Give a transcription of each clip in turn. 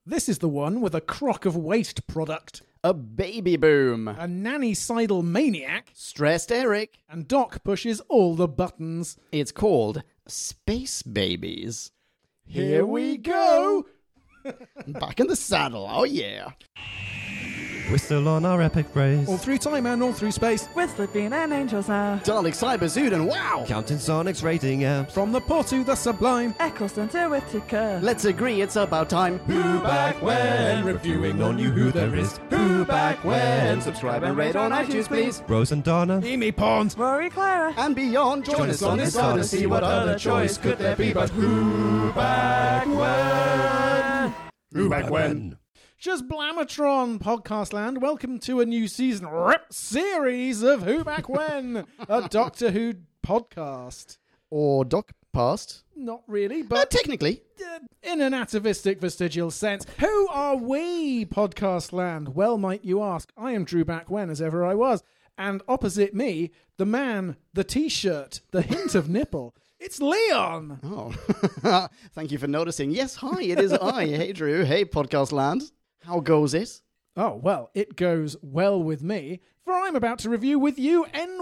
This is the one with a crock of waste product, A baby boom. a nanny-sidle maniac, Stressed Eric. and Doc pushes all the buttons. It's called Space Babies. Here we go! Back in the saddle, oh yeah. We're still on our epic race. All through time and all through space. With Flipping and Angels now. Dalek Cyberzood and wow! Counting Sonic's rating apps. From the poor to the sublime. Eccleston to Whittaker. Let's agree it's about time. Who back when? Reviewing on you who there is. Who back when? Subscribe and rate on iTunes, please. Rose and Donna. Amy Pond. Rory Clara. And beyond, join us on this odyssey. What other choice could there be but who back when? Who back when? Shazblamatron, Podcast Land. Welcome to a new season series of Who Back When, a Doctor Who podcast. Or Doc Past. Not really, but Technically. in an atavistic vestigial sense. Who are we, Podcast Land? Well, might you ask. I am Drew Back When, as ever I was. And opposite me, the man, the T-shirt, the hint of nipple. It's Leon! Oh, thank you for noticing. Yes, hi, it is I. Hey, Drew. Hey, Podcast Land. How goes it? Oh, well, it goes well with me, for I'm about to review with you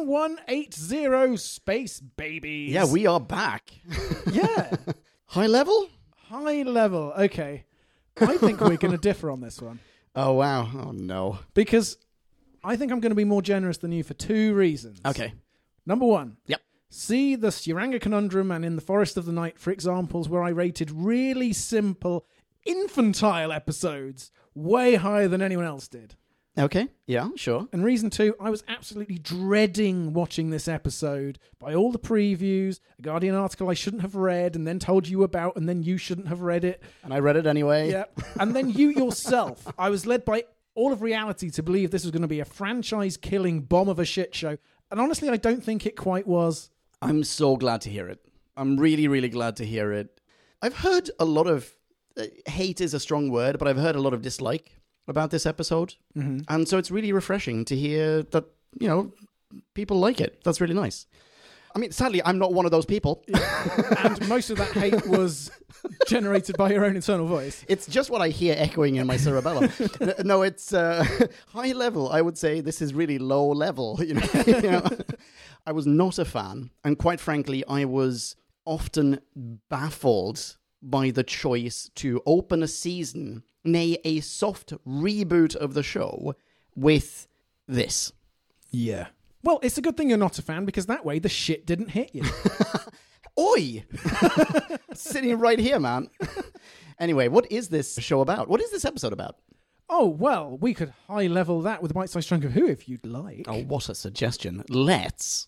N180 Space Babies. Yeah, we are back. Yeah. High level? High level. Okay. I think we're going to differ on this one. Oh, wow. Oh, no. Because I think I'm going to be more generous than you for two reasons. Okay. Number one. Yep. See the Suranga Conundrum and In the Forest of the Night for examples where I rated really simple, infantile episodes way higher than anyone else did. Okay. Yeah, sure. And reason two, I was absolutely dreading watching this episode by all the previews, a Guardian article I shouldn't have read and then told you about and then you shouldn't have read it. And I read it anyway. Yeah. And then you yourself, I was led by all of reality to believe this was going to be a franchise-killing bomb of a shit show. And honestly, I don't think it quite was. I'm so glad to hear it. I'm really, really glad to hear it. I've heard a lot of... hate is a strong word, but I've heard a lot of dislike about this episode. Mm-hmm. And so it's really refreshing to hear that, you know, people like it. That's really nice. I mean, sadly, I'm not one of those people. And most of that hate was generated by your own internal voice. It's just what I hear echoing in my cerebellum. No, it's high level. I would say this is really low level. You know? I was not a fan. And quite frankly, I was often baffled by the choice to open a season, nay, a soft reboot of the show, with this. Yeah. Well, it's a good thing you're not a fan because that way the shit didn't hit you. Oi! Sitting right here, man. Anyway, what is this show about? What is this episode about? Oh, well, we could high level that with a bite-sized chunk of Who if you'd like. Oh, what a suggestion. Let's...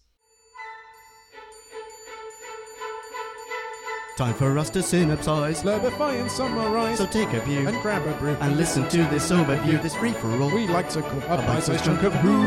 Time for us to synopsize. Slurpify and summarize. So take a view And grab a brew. and listen to this overview, this free-for-all. We like to call a bite-sized chunk of Who.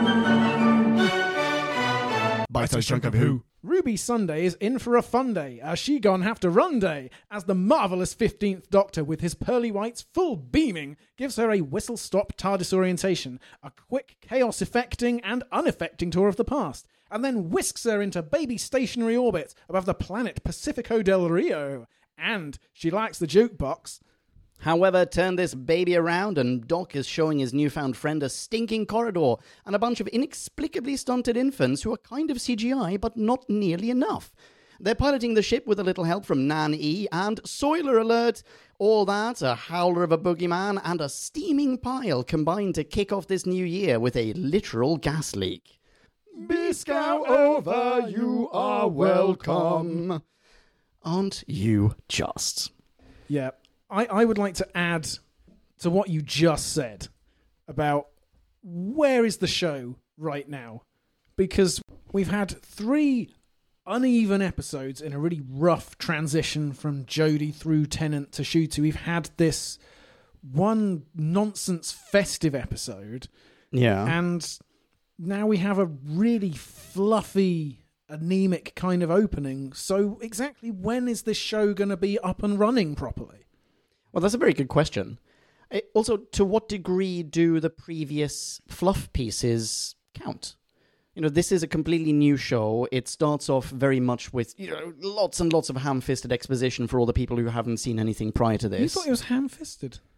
Bite-sized chunk of Who. Ruby Sunday is in for a fun day, a she-gon have to run day, as the marvellous 15th Doctor with his pearly whites full beaming gives her a whistle-stop TARDIS orientation, a quick chaos-affecting and unaffecting tour of the past, and then whisks her into baby stationary orbit above the planet Pacifico del Rio. And she likes the jukebox. However, turn this baby around and Doc is showing his newfound friend a stinking corridor and a bunch of inexplicably stunted infants who are kind of CGI, but not nearly enough. They're piloting the ship with a little help from Nan E, and spoiler alert, all that, a howler of a boogeyman, and a steaming pile combined to kick off this new year with a literal gas leak. Be scout over, you are welcome. Aren't you just? Yeah, I would like to add to what you just said about where is the show right now? Because we've had 3 uneven episodes in a really rough transition from Jodie through Tennant to Shutu. We've had this one nonsense festive episode. Yeah. And now we have a really fluffy, anemic kind of opening. So exactly when is this show going to be up and running properly? Well, that's a very good question. Also, to what degree do the previous fluff pieces count? You know, this is a completely new show. It starts off very much with, you know, lots and lots of ham-fisted exposition for all the people who haven't seen anything prior to this. You thought it was ham-fisted?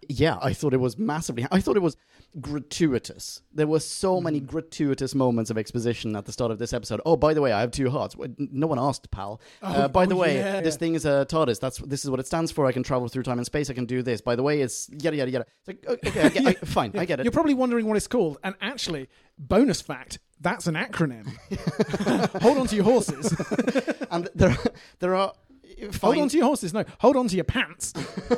Yeah, I thought it was massively... I thought it was gratuitous. There were so many gratuitous moments of exposition at the start of this episode. Oh, by the way, I have 2 hearts. No one asked, pal. By the way, this thing is a TARDIS. This is what it stands for. I can travel through time and space. I can do this. By the way, it's yada, yada, yada. It's like, okay, fine, I get it. You're probably wondering what it's called. And actually, bonus fact, that's an acronym. Hold on to your horses. And there are... Hold on to your horses. No, hold on to your pants.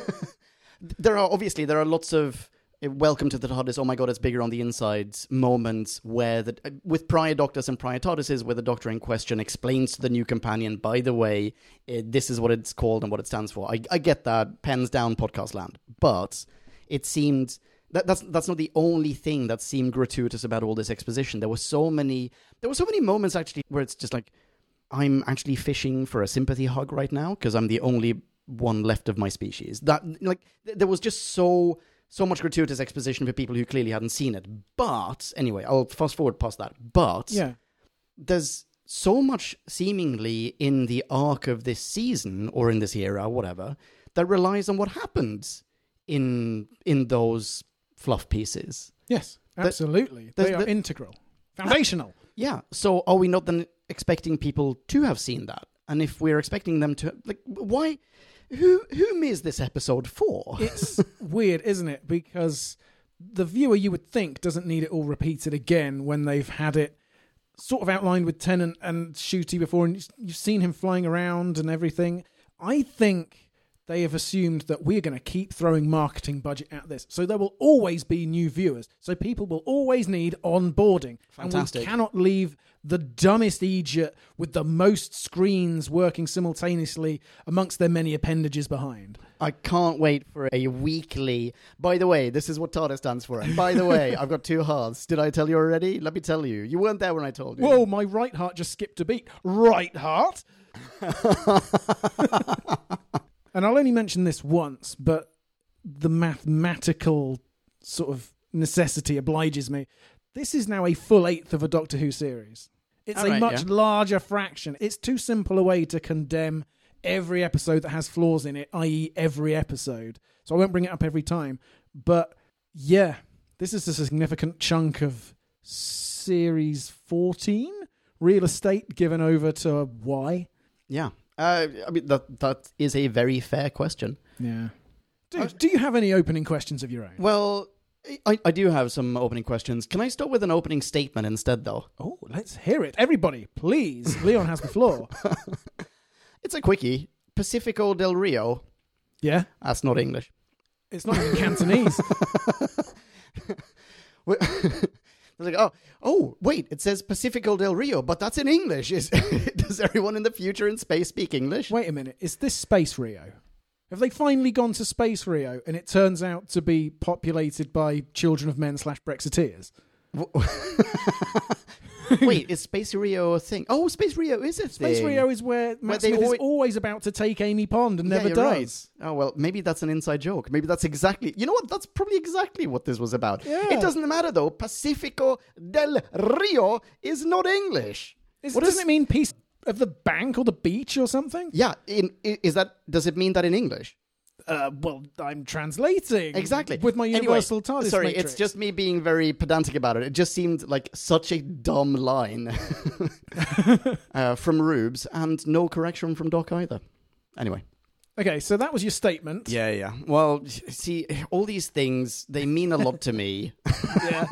There are lots of welcome to the TARDIS, oh my god, it's bigger on the inside moments where with prior Doctors and prior TARDISes, where the Doctor in question explains to the new companion, by the way, this is what it's called and what it stands for. I get that, pens down, podcast land. But it seemed... That's not the only thing that seemed gratuitous about all this exposition. There were so many moments, actually, where it's just like, I'm actually fishing for a sympathy hug right now because I'm the only one left of my species. That there was just so much gratuitous exposition for people who clearly hadn't seen it. But anyway, I'll fast forward past that. But there's so much seemingly in the arc of this season or in this era, whatever, that relies on what happens in those fluff pieces. Yes, absolutely. They are integral, foundational. Yeah. So are we not then expecting people to have seen that? And if we're expecting them to, why? Whom is this episode for? It's weird, isn't it? Because the viewer, you would think, doesn't need it all repeated again when they've had it sort of outlined with Tennant and Ncuti before, and you've seen him flying around and everything. I think they have assumed that we're going to keep throwing marketing budget at this. So there will always be new viewers. So people will always need onboarding. Fantastic. And we cannot leave the dumbest idiot with the most screens working simultaneously amongst their many appendages behind. I can't wait for a weekly... By the way, this is what TARDIS stands for. And by the way, I've got 2 hearts. Did I tell you already? Let me tell you. You weren't there when I told you. Whoa, my right heart just skipped a beat. Right heart? And I'll only mention this once, but the mathematical sort of necessity obliges me. This is now a full 1/8 of a Doctor Who series. It's a much larger fraction. It's too simple a way to condemn every episode that has flaws in it, i.e. every episode. So I won't bring it up every time. But yeah, this is a significant chunk of series 14 real estate given over to why? Yeah. I mean, that is a very fair question. Yeah. Do you have any opening questions of your own? Well, I do have some opening questions. Can I start with an opening statement instead, though? Oh, let's hear it. Everybody, please. Leon has the floor. It's a quickie. Pacifico del Rio. Yeah? That's not English. It's not even Cantonese. Like, oh, wait, it says Pacifico del Rio, but that's in English. Does everyone in the future in space speak English? Wait a minute, is this Space Rio? Have they finally gone to Space Rio and it turns out to be populated by children of men / Brexiteers? Wait, is Space Rio a thing? Oh, Space Rio is a thing. Space Rio is where Matt Smith is always about to take Amy Pond and never does. Right. Oh, well, maybe that's an inside joke. Maybe that's exactly... You know what? That's probably exactly what this was about. Yeah. It doesn't matter, though. Pacifico del Rio is not English. Doesn't it mean piece of the bank or the beach or something? Yeah. Does it mean that in English? Well, I'm translating. Exactly. With my universal TARDIS Sorry, matrix. it's just me being very pedantic about it. It just seemed like such a dumb line from Rubes, and no correction from Doc either. Anyway. Okay, so that was your statement. Yeah. Well, see, all these things, they mean a lot to me. Yeah.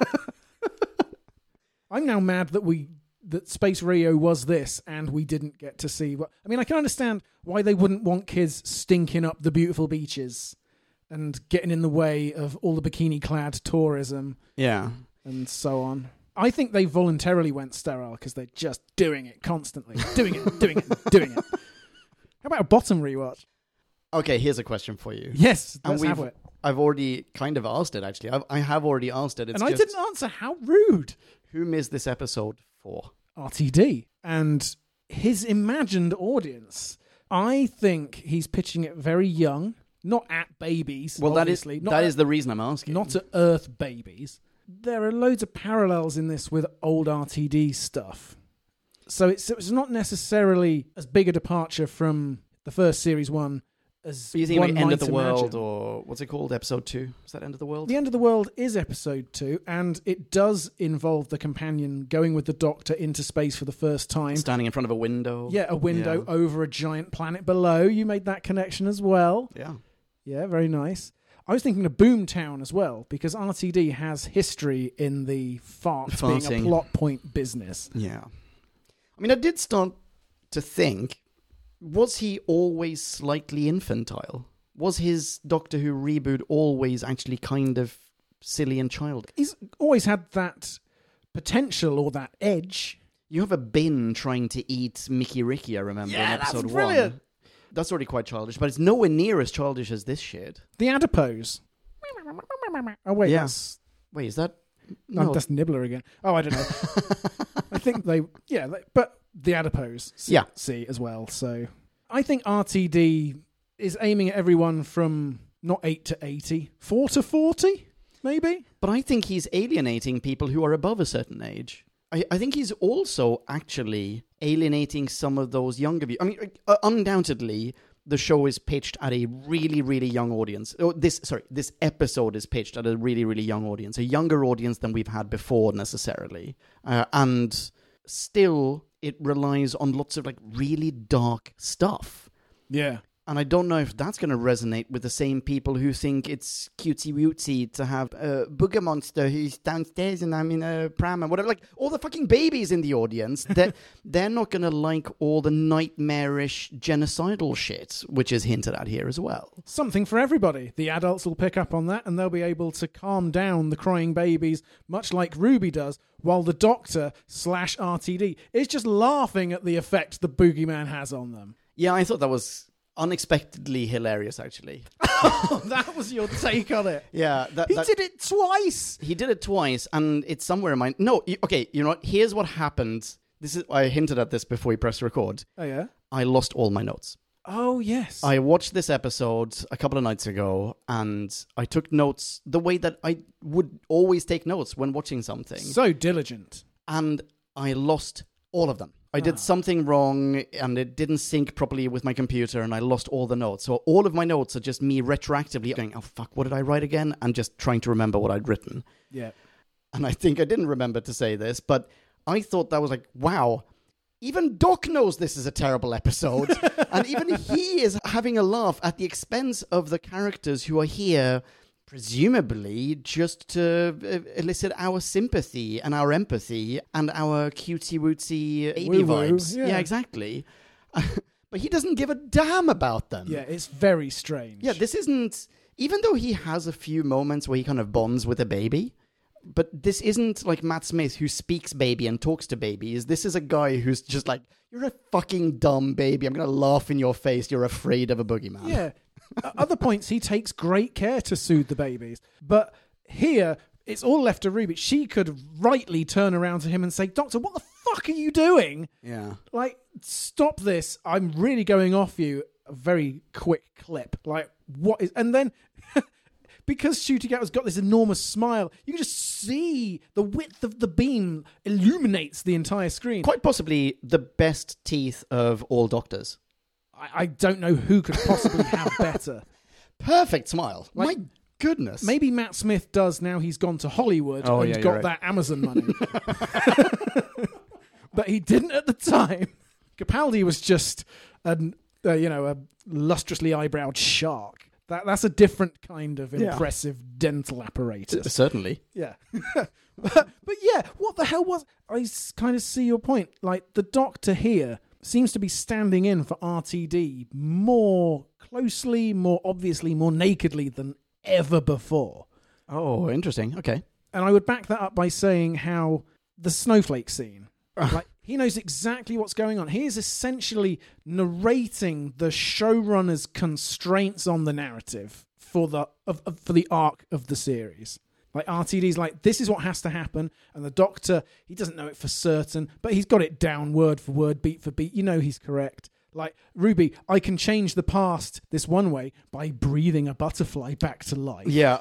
I'm now mad that Space Rio was this and we didn't get to see what... I mean, I can understand why they wouldn't want kids stinking up the beautiful beaches and getting in the way of all the bikini-clad tourism. Yeah. And so on. I think they voluntarily went sterile because they're just doing it constantly. Doing it. How about a bottom rewatch? Okay, here's a question for you. Yes, let's have it. I've already kind of asked it, actually. I have already asked it. I didn't answer. How rude. Whom is this episode for? RTD and his imagined audience. I think he's pitching it very young, not at babies. Well, obviously. that is the reason I'm asking. Not at Earth babies. There are loads of parallels in this with old RTD stuff. So it's not necessarily as big a departure from the first series one as Are you thinking one like End of might the World, imagine. or what's it called? Episode 2? Is that End of the World? The End of the World is episode 2, and it does involve the companion going with the Doctor into space for the first time. Standing in front of a window. Yeah, a window over a giant planet below. You made that connection as well. Yeah. Yeah, very nice. I was thinking of Boomtown as well, because RTD has history in the being a Farting. plot point business. Yeah. I mean, I did start to think, was he always slightly infantile? Was his Doctor Who reboot always actually kind of silly and childish? He's always had that potential or that edge. You have a bin trying to eat Mickey Ricky, I remember, in Yeah, that's episode 1. brilliant. That's already quite childish, but it's nowhere near as childish as this shit. The adipose. Oh, wait, Yeah. that's... Wait, is that... No, that's Nibbler again. Oh, I don't know. I think but the adipose, see as well. So I think RTD is aiming at everyone from not 8 to 80, 4 to 40, maybe. But I think he's alienating people who are above a certain age. I think he's also actually alienating some of those younger viewers. I mean, undoubtedly, the show is pitched at a really, really young audience. This episode is pitched at a really, really young audience, a younger audience than we've had before necessarily. And still, it relies on lots of like really dark stuff. Yeah. And I don't know if that's going to resonate with the same people who think it's cutesy-wootsy to have a booger monster who's downstairs and I'm in a pram and whatever. Like, all the fucking babies in the audience, they're not going to like all the nightmarish genocidal shit, which is hinted at here as well. Something for everybody. The adults will pick up on that and they'll be able to calm down the crying babies, much like Ruby does, while the Doctor / RTD is just laughing at the effect the boogeyman has on them. Yeah, I thought that was unexpectedly hilarious, actually. Oh, that was your take on it. Yeah. He did it twice. He did it twice, and it's somewhere in my... No, okay, you know what? Here's what happened. I hinted at this before we pressed record. Oh, yeah? I lost all my notes. Oh, yes. I watched this episode a couple of nights ago, and I took notes the way that I would always take notes when watching something. So diligent. And I lost all of them. I did something wrong, and it didn't sync properly with my computer, and I lost all the notes. So all of my notes are just me retroactively going, oh, fuck, what did I write again? And just trying to remember what I'd written. Yeah. And I think I didn't remember to say this, but I thought that was like, wow, even Doc knows this is a terrible episode. And even he is having a laugh at the expense of the characters who are here, presumably just to elicit our sympathy and our empathy and our cutesy-wootsy 80 Woo-woo, vibes. yeah. Yeah, exactly. But he doesn't give a damn about them. Yeah, it's very strange. Yeah, this isn't... Even though he has a few moments where he kind of bonds with a baby, but this isn't like Matt Smith who speaks baby and talks to babies. This is a guy who's just like, you're a fucking dumb baby. I'm going to laugh in your face. You're afraid of a boogeyman. Yeah. At other points, he takes great care to soothe the babies. But here, it's all left to Ruby. She could rightly turn around to him and say, Doctor, what the fuck are you doing? Yeah. Like, stop this. I'm really going off you. A very quick clip. Like, what is... And then... Because Ncuti Gatwa's got this enormous smile, you can just see the width of the beam illuminates the entire screen. Quite possibly the best teeth of all doctors. I don't know who could possibly have better. Perfect smile. Like, my goodness. Maybe Matt Smith does now he's gone to Hollywood Oh, and yeah, got you're right. that Amazon money. But he didn't at the time. Capaldi was just a lustrously eyebrowed shark. That's a different kind of impressive dental apparatus. Certainly. Yeah. But yeah, what the hell was... I kind of see your point. Like, the Doctor here seems to be standing in for RTD more closely, more obviously, more nakedly than ever before. Oh, interesting. Okay. And I would back that up by saying how the snowflake scene... like, he knows exactly what's going on. He is essentially narrating the showrunner's constraints on the narrative for the arc of the series. Like, RTD's like, this is what has to happen, and the Doctor, he doesn't know it for certain, but he's got it down word for word, beat for beat. You know he's correct. Like, Ruby, I can change the past this one way by breathing a butterfly back to life. Yeah.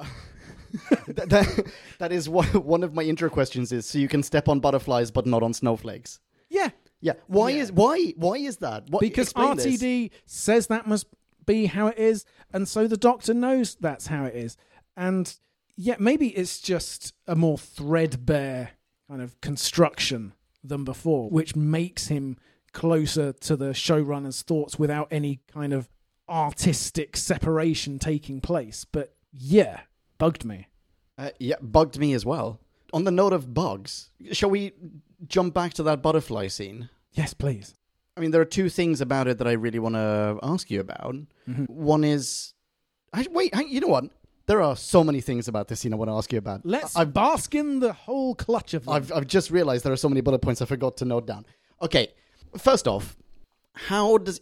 that is one of my intro questions is, so you can step on butterflies but not on snowflakes. Yeah. Yeah. Why is that? Because Explain RTD says that must be how it is, and so the Doctor knows that's how it is. And yeah, maybe it's just a more threadbare kind of construction than before, which makes him closer to the showrunner's thoughts without any kind of artistic separation taking place. But yeah, bugged me. Yeah, bugged me as well. On the note of bugs, shall we jump back to that butterfly scene? Yes, please. I mean, there are two things about it that I really want to ask you about. Mm-hmm. One is... you know what? There are so many things about this scene I want to ask you about. Let's bask in the whole clutch of them. I've just realized there are so many bullet points I forgot to note down. Okay, first off, how does...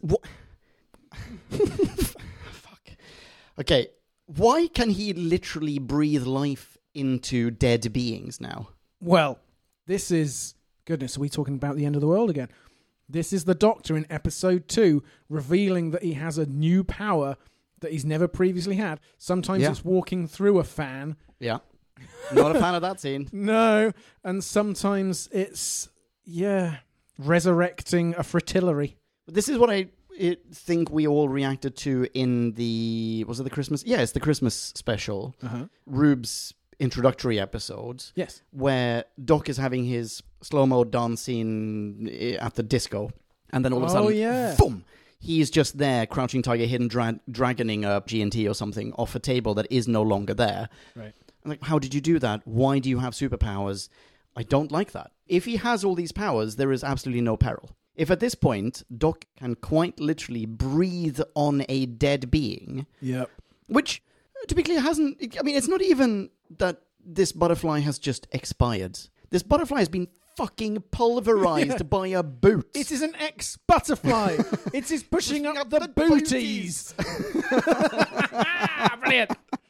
Fuck. Okay, why can he literally breathe life into dead beings now? Well, this is... Goodness, are we talking about the end of the world again? This is the Doctor in episode 2 revealing that he has a new power that he's never previously had. Sometimes it's walking through a fan. Yeah. Not a fan of that scene. No. And sometimes it's, resurrecting a fritillary. This is what I think we all reacted to in the... Was it the Christmas? Yeah, it's the Christmas special. Uh-huh. Rube's introductory episode. Yes. Where Doc is having his slow-mo dance scene at the disco. And then all of a sudden, boom! He's just there, Crouching Tiger, Hidden Dragoning a G&T or something off a table that is no longer there. Right. I'm like, how did you do that? Why do you have superpowers? I don't like that. If he has all these powers, there is absolutely no peril. If at this point, Doc can quite literally breathe on a dead being, which, to be clear, hasn't... I mean, it's not even that this butterfly has just expired. This butterfly has been fucking pulverized by a boot. It is an ex-butterfly. It is pushing up the booties. Brilliant.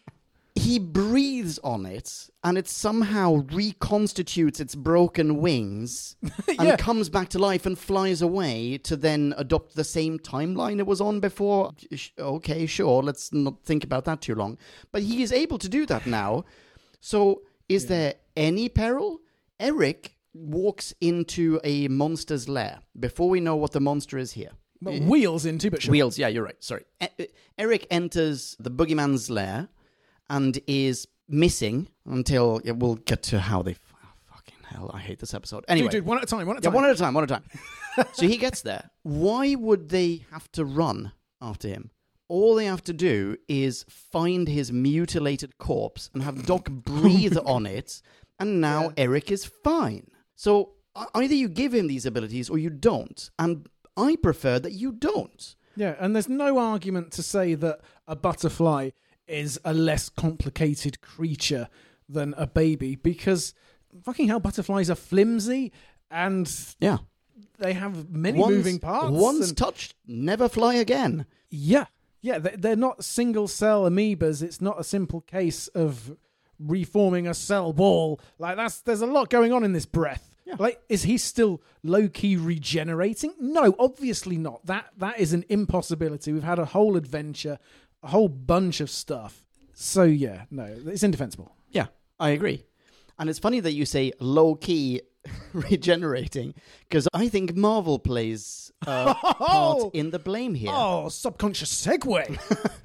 He breathes on it, and it somehow reconstitutes its broken wings and comes back to life and flies away to then adopt the same timeline it was on before. Okay, sure, let's not think about that too long. But he is able to do that now. So is there any peril? Eric walks into a monster's lair before we know what the monster is here. But wheels into, but sure. Wheels, yeah, you're right, sorry. Eric enters the boogeyman's lair and is missing until... Yeah, we'll get to how they... fucking hell, I hate this episode. Anyway. Dude, one at a time. Yeah, one at a time. So he gets there. Why would they have to run after him? All they have to do is find his mutilated corpse and have Doc breathe on it, and now Eric is fine. So either you give him these abilities or you don't. And I prefer that you don't. Yeah, and there's no argument to say that a butterfly is a less complicated creature than a baby, because fucking hell, butterflies are flimsy and they have many moving parts. Once touched, never fly again. Yeah, they're not single-cell amoebas. It's not a simple case of reforming a cell ball. Like, there's a lot going on in this breath. Yeah. Like, is he still low-key regenerating? No, obviously not. That is an impossibility. We've had a whole adventure, a whole bunch of stuff. So, yeah, no, it's indefensible. Yeah, I agree. And it's funny that you say low-key regenerating, because I think Marvel plays a part in the blame here. Oh, subconscious segue.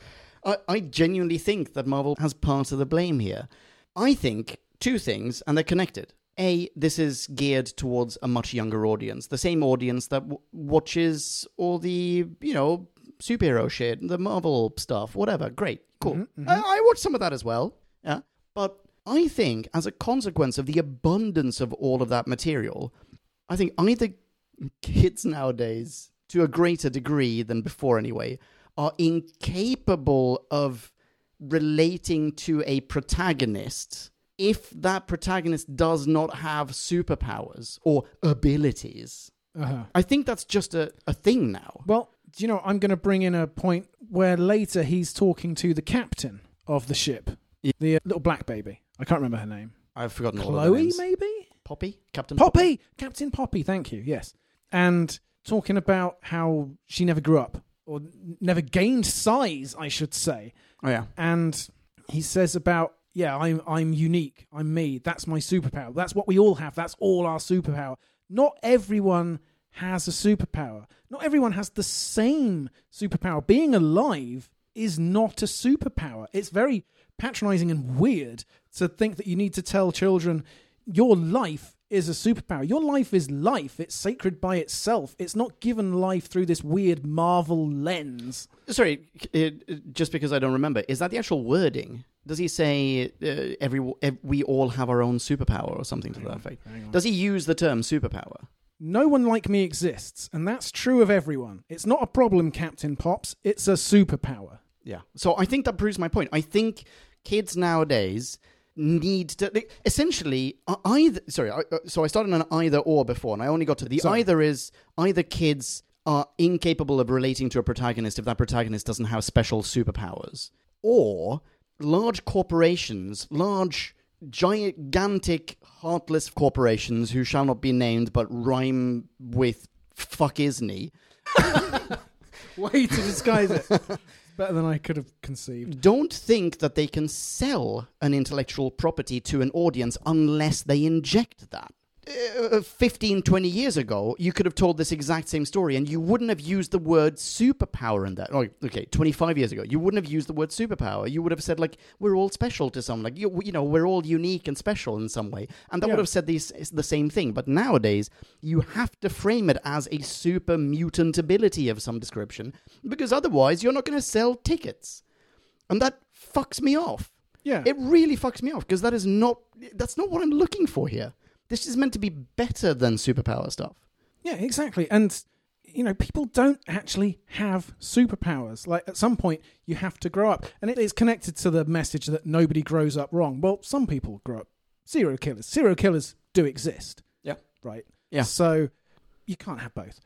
I genuinely think that Marvel has part of the blame here. I think two things, and they're connected. A, this is geared towards a much younger audience, the same audience that watches all the, superhero shit, the Marvel stuff, whatever. Great, cool. Mm-hmm. I watch some of that as well. Yeah, but I think as a consequence of the abundance of all of that material, I think either kids nowadays, to a greater degree than before anyway, are incapable of relating to a protagonist if that protagonist does not have superpowers or abilities. Uh-huh. I think that's just a thing now. Well, I'm going to bring in a point where later he's talking to the captain of the ship, the little black baby. I can't remember her name. I've forgotten all of her names. Chloe, maybe? Poppy? Captain Poppy! Captain Poppy, thank you, yes. And talking about how she never grew up, or never gained size, I should say. Oh, yeah. And he says about, I'm unique, I'm me, that's my superpower. That's what we all have, that's all our superpower. Not everyone has a superpower. Not everyone has the same superpower. Being alive is not a superpower. It's very patronizing and weird to think that you need to tell children your life is a superpower. Your life is life. It's sacred by itself. It's not given life through this weird Marvel lens. Sorry, just because I don't remember, is that the actual wording? Does he say we all have our own superpower or something to that effect? Does he use the term superpower? No one like me exists, and that's true of everyone. It's not a problem, Captain Pops. It's a superpower. Yeah. So I think that proves my point. I think kids nowadays need to essentially either. Sorry, so I started on either or before, and I only got to the either is either kids are incapable of relating to a protagonist if that protagonist doesn't have special superpowers, or large corporations, large, gigantic, heartless corporations who shall not be named but rhyme with fuck isn't. Way to disguise it. Better than I could have conceived. Don't think that they can sell an intellectual property to an audience unless they inject that. 15, 20 years ago, you could have told this exact same story and you wouldn't have used the word superpower in that. Oh, okay, 25 years ago, you wouldn't have used the word superpower. You would have said, like, we're all special to someone. Like, you know, we're all unique and special in some way. And that would have said the same thing. But nowadays, you have to frame it as a super mutant ability of some description because otherwise you're not going to sell tickets. And that fucks me off. Yeah. It really fucks me off because that's not what I'm looking for here. This is meant to be better than superpower stuff. Yeah, exactly. And, you know, people don't actually have superpowers. Like, at some point, you have to grow up. And it is connected to the message that nobody grows up wrong. Well, some people grow up serial killers. Serial killers do exist. Yeah. Right? Yeah. So, you can't have both.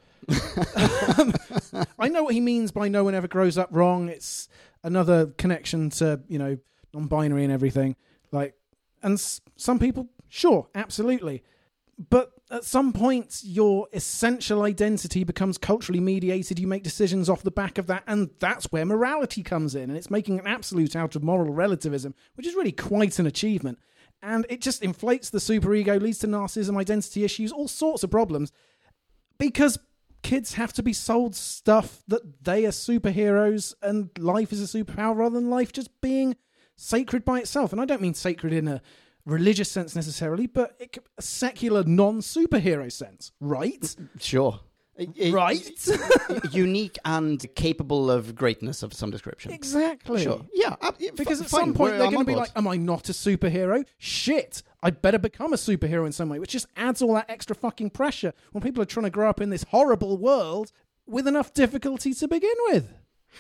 I know what he means by no one ever grows up wrong. It's another connection to, you know, non-binary and everything. Like, and some people... Sure, absolutely. But at some point, your essential identity becomes culturally mediated. You make decisions off the back of that, and that's where morality comes in. And it's making an absolute out of moral relativism, which is really quite an achievement. And it just inflates the superego, leads to narcissism, identity issues, all sorts of problems. Because kids have to be sold stuff that they are superheroes and life is a superpower rather than life just being sacred by itself. And I don't mean sacred in a religious sense necessarily, but a secular non-superhero sense, right? Sure. Right? Unique and capable of greatness of some description. Exactly. Sure. Yeah. Because at some point they're going to be like, am I not a superhero? Shit, I better become a superhero in some way, which just adds all that extra fucking pressure when people are trying to grow up in this horrible world with enough difficulty to begin with.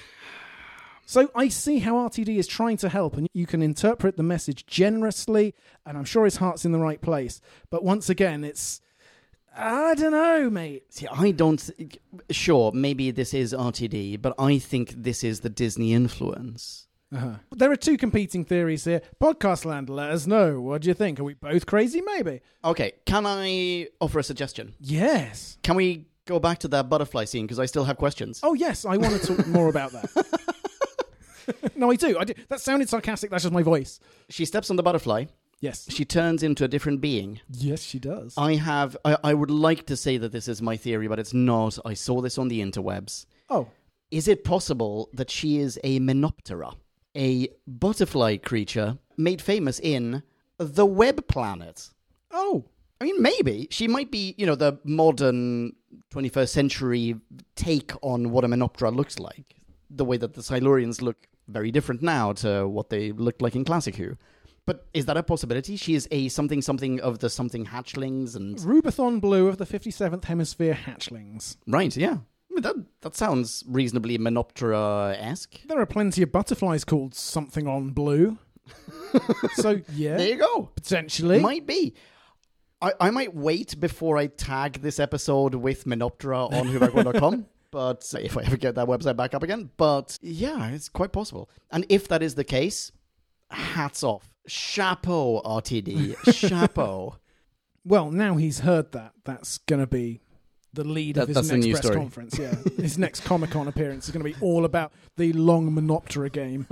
So I see how RTD is trying to help, and you can interpret the message generously, and I'm sure his heart's in the right place. But once again, it's... I don't know, mate. See, I don't... Sure, maybe this is RTD, but I think this is the Disney influence. Uh-huh. There are two competing theories here. Podcast land, let us know. What do you think? Are we both crazy? Maybe. Okay, can I offer a suggestion? Yes. Can we go back to that butterfly scene, because I still have questions? Oh, yes, I want to talk more about that. No, I do. That sounded sarcastic. That's just my voice. She steps on the butterfly. Yes. She turns into a different being. Yes, she does. I would like to say that this is my theory, but it's not. I saw this on the interwebs. Oh. Is it possible that she is a Menoptera, a butterfly creature made famous in The Web Planet? Oh. I mean, maybe. She might be, you know, the modern 21st century take on what a Menoptera looks like. The way that the Silurians look very different now to what they looked like in Classic Who. But is that a possibility? She is a something of the something hatchlings and... Rubathon Blue of the 57th Hemisphere hatchlings. Right, yeah. I mean, that sounds reasonably Menoptera-esque. There are plenty of butterflies called something on blue. So, yeah. There you go. Potentially. Might be. I might wait before I tag this episode with Menoptera on whobackworld.com. But if I ever get that website back up again. But yeah, it's quite possible. And if that is the case, hats off. Chapeau, RTD. Chapeau. Well, now he's heard that. That's going to be the lead of his next press conference. Yeah, his next Comic-Con appearance is going to be all about the long Menoptera game.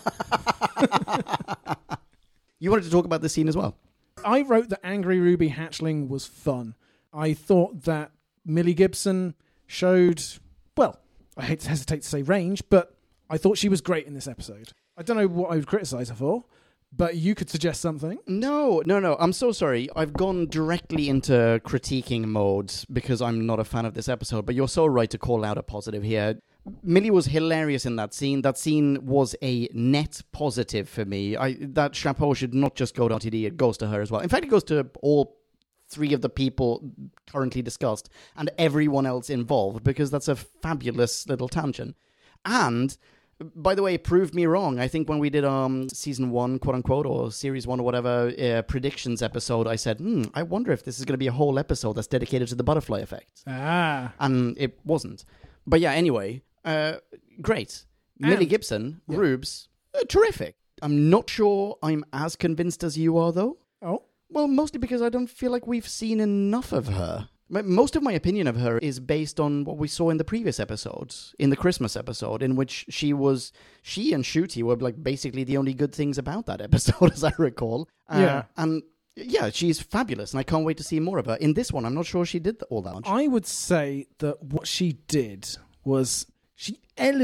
You wanted to talk about this scene as well? I wrote that Angry Ruby Hatchling was fun. I thought that Millie Gibson showed, well, I hesitate to say range, but I thought she was great in this episode. I don't know what I would criticise her for, but you could suggest something. No. I'm so sorry. I've gone directly into critiquing mode because I'm not a fan of this episode, but you're so right to call out a positive here. Millie was hilarious in that scene. That scene was a net positive for me. That chapeau should not just go to RTD, it goes to her as well. In fact, it goes to all three of the people currently discussed and everyone else involved, because that's a fabulous little tangent. And by the way, proved me wrong. I think when we did season 1, quote unquote, or series 1 or whatever, predictions episode, I said, I wonder if this is going to be a whole episode that's dedicated to the butterfly effect. And it wasn't. But yeah, anyway, great. Millie Gibson, yeah. Rubes, terrific. I'm not sure I'm as convinced as you are, though. Oh? Well, mostly because I don't feel like we've seen enough of her. Most of my opinion of her is based on what we saw in the previous episodes, in the Christmas episode, in which she and Ncuti were like basically the only good things about that episode, as I recall. And yeah, she's fabulous, and I can't wait to see more of her. In this one, I'm not sure she did all that much. I would say that what she did was she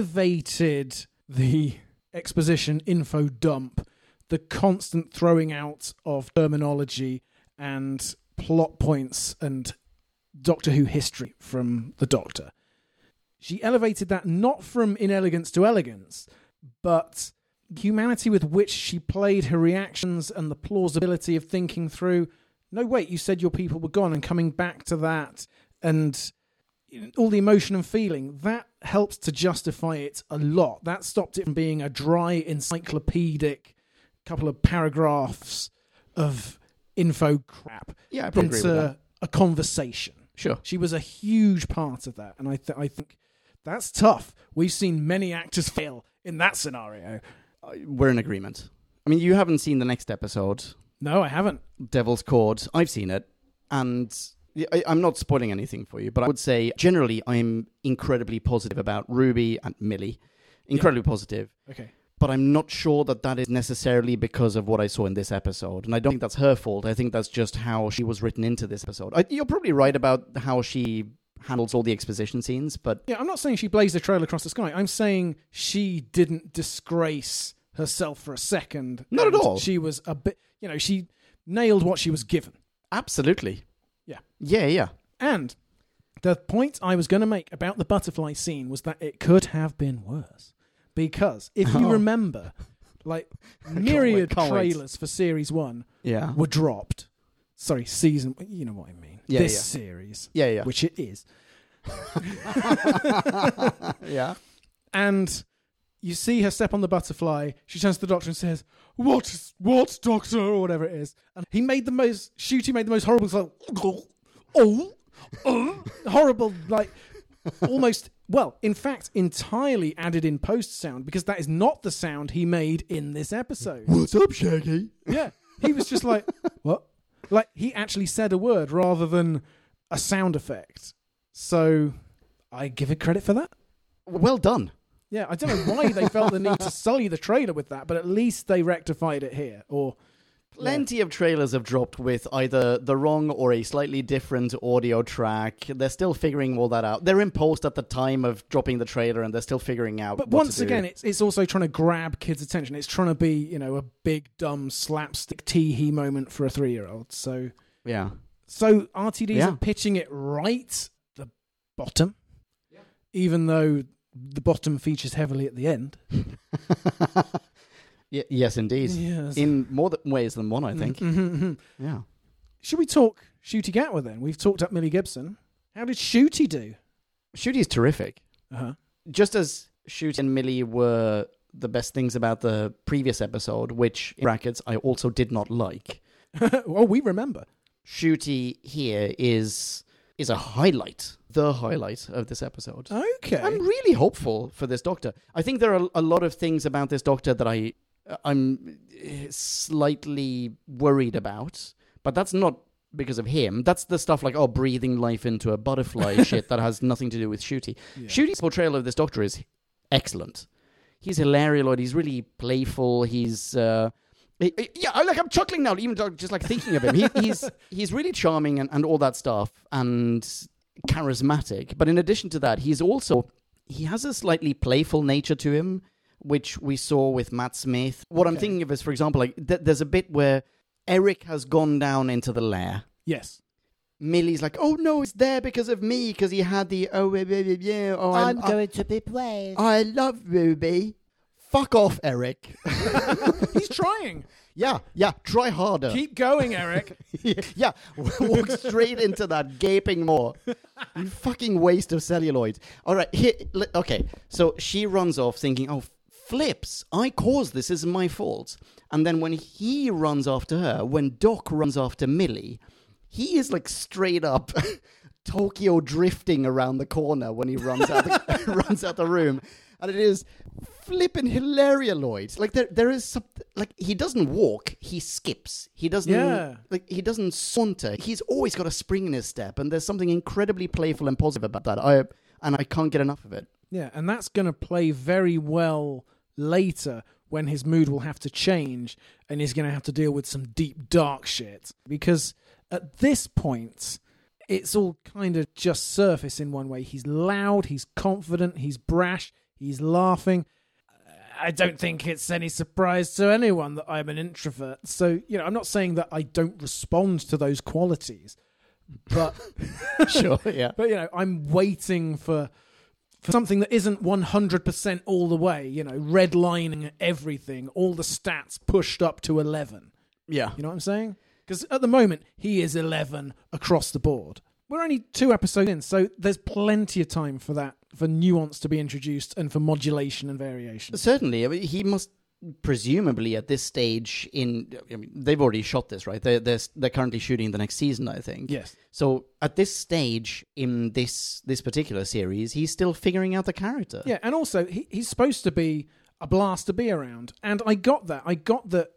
elevated the exposition info dump, the constant throwing out of terminology and plot points and Doctor Who history from the Doctor. She elevated that not from inelegance to elegance, but humanity with which she played her reactions and the plausibility of thinking through, no, wait, you said your people were gone, and coming back to that, and all the emotion and feeling, that helps to justify it a lot. That stopped it from being a dry, encyclopedic couple of paragraphs of info crap yeah, I agree with that. A conversation. Sure. She was a huge part of that, and I think that's tough. We've seen many actors fail in that scenario. We're in agreement. I mean, you haven't seen the next episode. No, I haven't. Devil's Court. I've seen it, and I'm not spoiling anything for you, but I would say generally I'm incredibly positive about Ruby and Millie. Incredibly positive. Okay. But I'm not sure that is necessarily because of what I saw in this episode. And I don't think that's her fault. I think that's just how she was written into this episode. You're probably right about how she handles all the exposition scenes, but... Yeah, I'm not saying she blazed a trail across the sky. I'm saying she didn't disgrace herself for a second. Not at all. She was a bit... she nailed what she was given. Absolutely. Yeah. Yeah. And the point I was going to make about the butterfly scene was that it could have been worse. Because if you remember, myriad trailers for Series 1 were dropped. Sorry, season... You know what I mean. Yeah, series. Yeah. Which it is. Yeah. And you see her step on the butterfly. She turns to the Doctor and says, What, Doctor? Or whatever it is. And Ncuti made the most horrible... horrible, almost... Well, in fact, entirely added in post sound, because that is not the sound he made in this episode. What's up, Shaggy? Yeah. He was just like, what? Like, he actually said a word rather than a sound effect. So, I give it credit for that. Well done. Yeah, I don't know why they felt the need to sully the trailer with that, but at least they rectified it here. Or Plenty of trailers have dropped with either the wrong or a slightly different audio track. They're still figuring all that out. They're in post at the time of dropping the trailer, and they're still figuring out. But what once to do. again, it's also trying to grab kids' attention. It's trying to be, a big dumb slapstick tee-hee moment for a 3-year-old. So yeah. So RTDs are pitching it right the bottom, even though the bottom features heavily at the end. Yes, indeed. Yes. In more ways than one, I think. Mm-hmm. Yeah. Should we talk Ncuti Gatwa then? We've talked up Millie Gibson. How did Ncuti do? Ncuti is terrific. Uh-huh. Just as Ncuti and Millie were the best things about the previous episode, which, in brackets, I also did not like. Well, we remember. Ncuti here is a highlight, the highlight of this episode. Okay. I'm really hopeful for this Doctor. I think there are a lot of things about this Doctor that I'm slightly worried about, but that's not because of him. That's the stuff like, breathing life into a butterfly shit that has nothing to do with Ncuti. Yeah. Ncuti's portrayal of this Doctor is excellent. He's hilarious, Lord. He's really playful. He's... I'm chuckling now, even just like thinking of him. He's really charming and all that stuff. And charismatic. But in addition to that, he has a slightly playful nature to him, which we saw with Matt Smith. What I'm thinking of is, for example, like there's a bit where Eric has gone down into the lair. Yes. Millie's like, oh no, it's there because of me, because he had the I'm going to be brave. I love Ruby. Fuck off, Eric. He's trying. Yeah, try harder. Keep going, Eric. Yeah, walk straight into that gaping maw. You fucking waste of celluloid. All right, okay. So she runs off thinking, oh, flips, I caused this, is my fault. And then when he runs after her, when Doc runs after Millie, he is like straight up Tokyo drifting around the corner when he runs out the room. And it is flipping hilarious. Like there is something, like he doesn't walk, he skips. He doesn't saunter. He's always got a spring in his step, and there's something incredibly playful and positive about that. I can't get enough of it. Yeah, and that's going to play very well later when his mood will have to change and he's going to have to deal with some deep, dark shit. Because at this point, it's all kind of just surface in one way. He's loud, he's confident, he's brash, he's laughing. I don't think it's any surprise to anyone that I'm an introvert. So, I'm not saying that I don't respond to those qualities, but sure, yeah. But, I'm waiting for something that isn't 100% all the way, redlining everything, all the stats pushed up to 11. Yeah. You know what I'm saying? Because at the moment, he is 11 across the board. We're only 2 episodes in, so there's plenty of time for that, for nuance to be introduced and for modulation and variation. Certainly. I mean, he must presumably at this stage they've already shot this, right? They're currently shooting the next season, I think. Yes. So at this stage in this particular series, he's still figuring out the character. Yeah, and also he's supposed to be a blast to be around. And I got that. I got that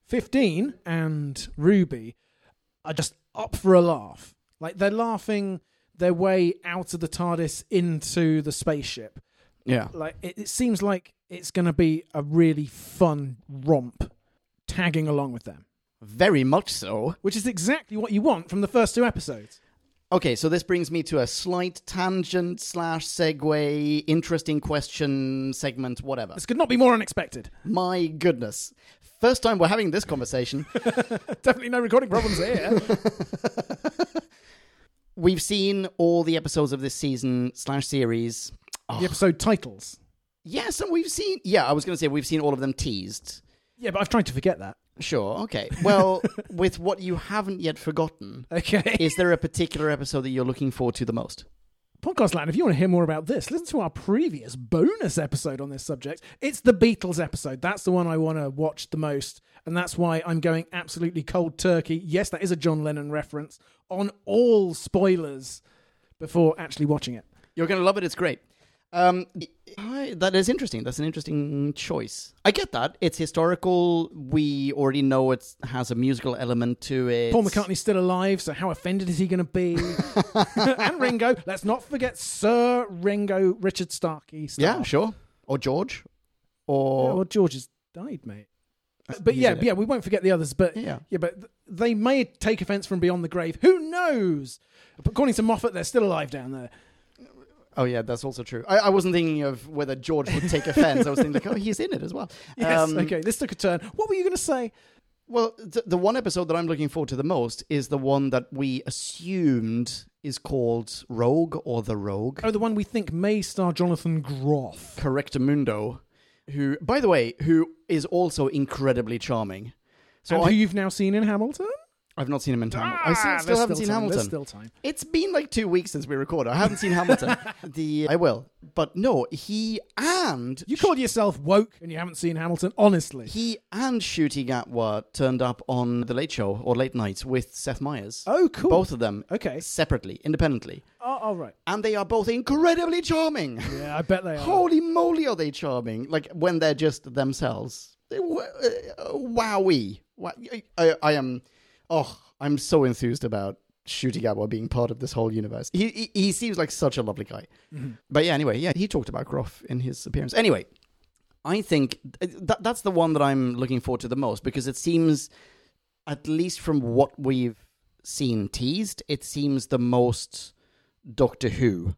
15 and Ruby are just up for a laugh. Like, they're laughing their way out of the TARDIS into the spaceship. Yeah. Like, it seems like it's going to be a really fun romp tagging along with them. Very much so. Which is exactly what you want from the first 2 episodes. Okay, so this brings me to a slight tangent / segue, interesting question segment, whatever. This could not be more unexpected. My goodness. First time we're having this conversation. Definitely no recording problems here. We've seen all the episodes of this season / series. The episode titles. Yes, and we've seen... Yeah, I was going to say we've seen all of them teased. Yeah, but I've tried to forget that. Sure, okay. Well, with what you haven't yet forgotten, okay, is there a particular episode that you're looking forward to the most? Podcast Land, if you want to hear more about this, listen to our previous bonus episode on this subject. It's the Beatles episode. That's the one I want to watch the most, and that's why I'm going absolutely cold turkey. Yes, that is a John Lennon reference on all spoilers before actually watching it. You're going to love it. It's great. That is interesting. That's an interesting choice. I get that. It's historical. We already know it has a musical element to it. Paul McCartney's still alive, so how offended is he going to be? And Ringo. Let's not forget Sir Ringo Richard Starkey. Yeah, sure. Or George. Or well, George has died, mate. But yeah, we won't forget the others. But but they may take offence from beyond the grave. Who knows? According to Moffat, they're still alive down there. Oh, yeah, that's also true. I wasn't thinking of whether George would take offence. I was thinking, like, oh, he's in it as well. Yes, okay, this took a turn. What were you going to say? Well, the one episode that I'm looking forward to the most is the one that we assumed is called Rogue or The Rogue. Oh, the one we think may star Jonathan Groff. Correctamundo, who, by the way, who is also incredibly charming. So who you've now seen in Hamilton? I've not seen him in Hamilton. I still haven't seen Hamilton. There's still time. It's been like 2 weeks since we recorded. I haven't seen Hamilton. I will. But no, he and... You called yourself woke and you haven't seen Hamilton, honestly. He and Ncuti Gatwa turned up on The Late Show, or Late Night, with Seth Meyers. Oh, cool. Both of them. Okay. Separately, independently. Oh, right. And they are both incredibly charming. Yeah, I bet they are. Holy moly, are they charming. Like, when they're just themselves. Wowee. I am... Oh... I'm so enthused about Ncuti Gatwa being part of this whole universe. He seems like such a lovely guy. Mm-hmm. But yeah, anyway, he talked about Groff in his appearance. Anyway, I think that's the one that I'm looking forward to the most, because it seems, at least from what we've seen teased, it seems the most Doctor Who.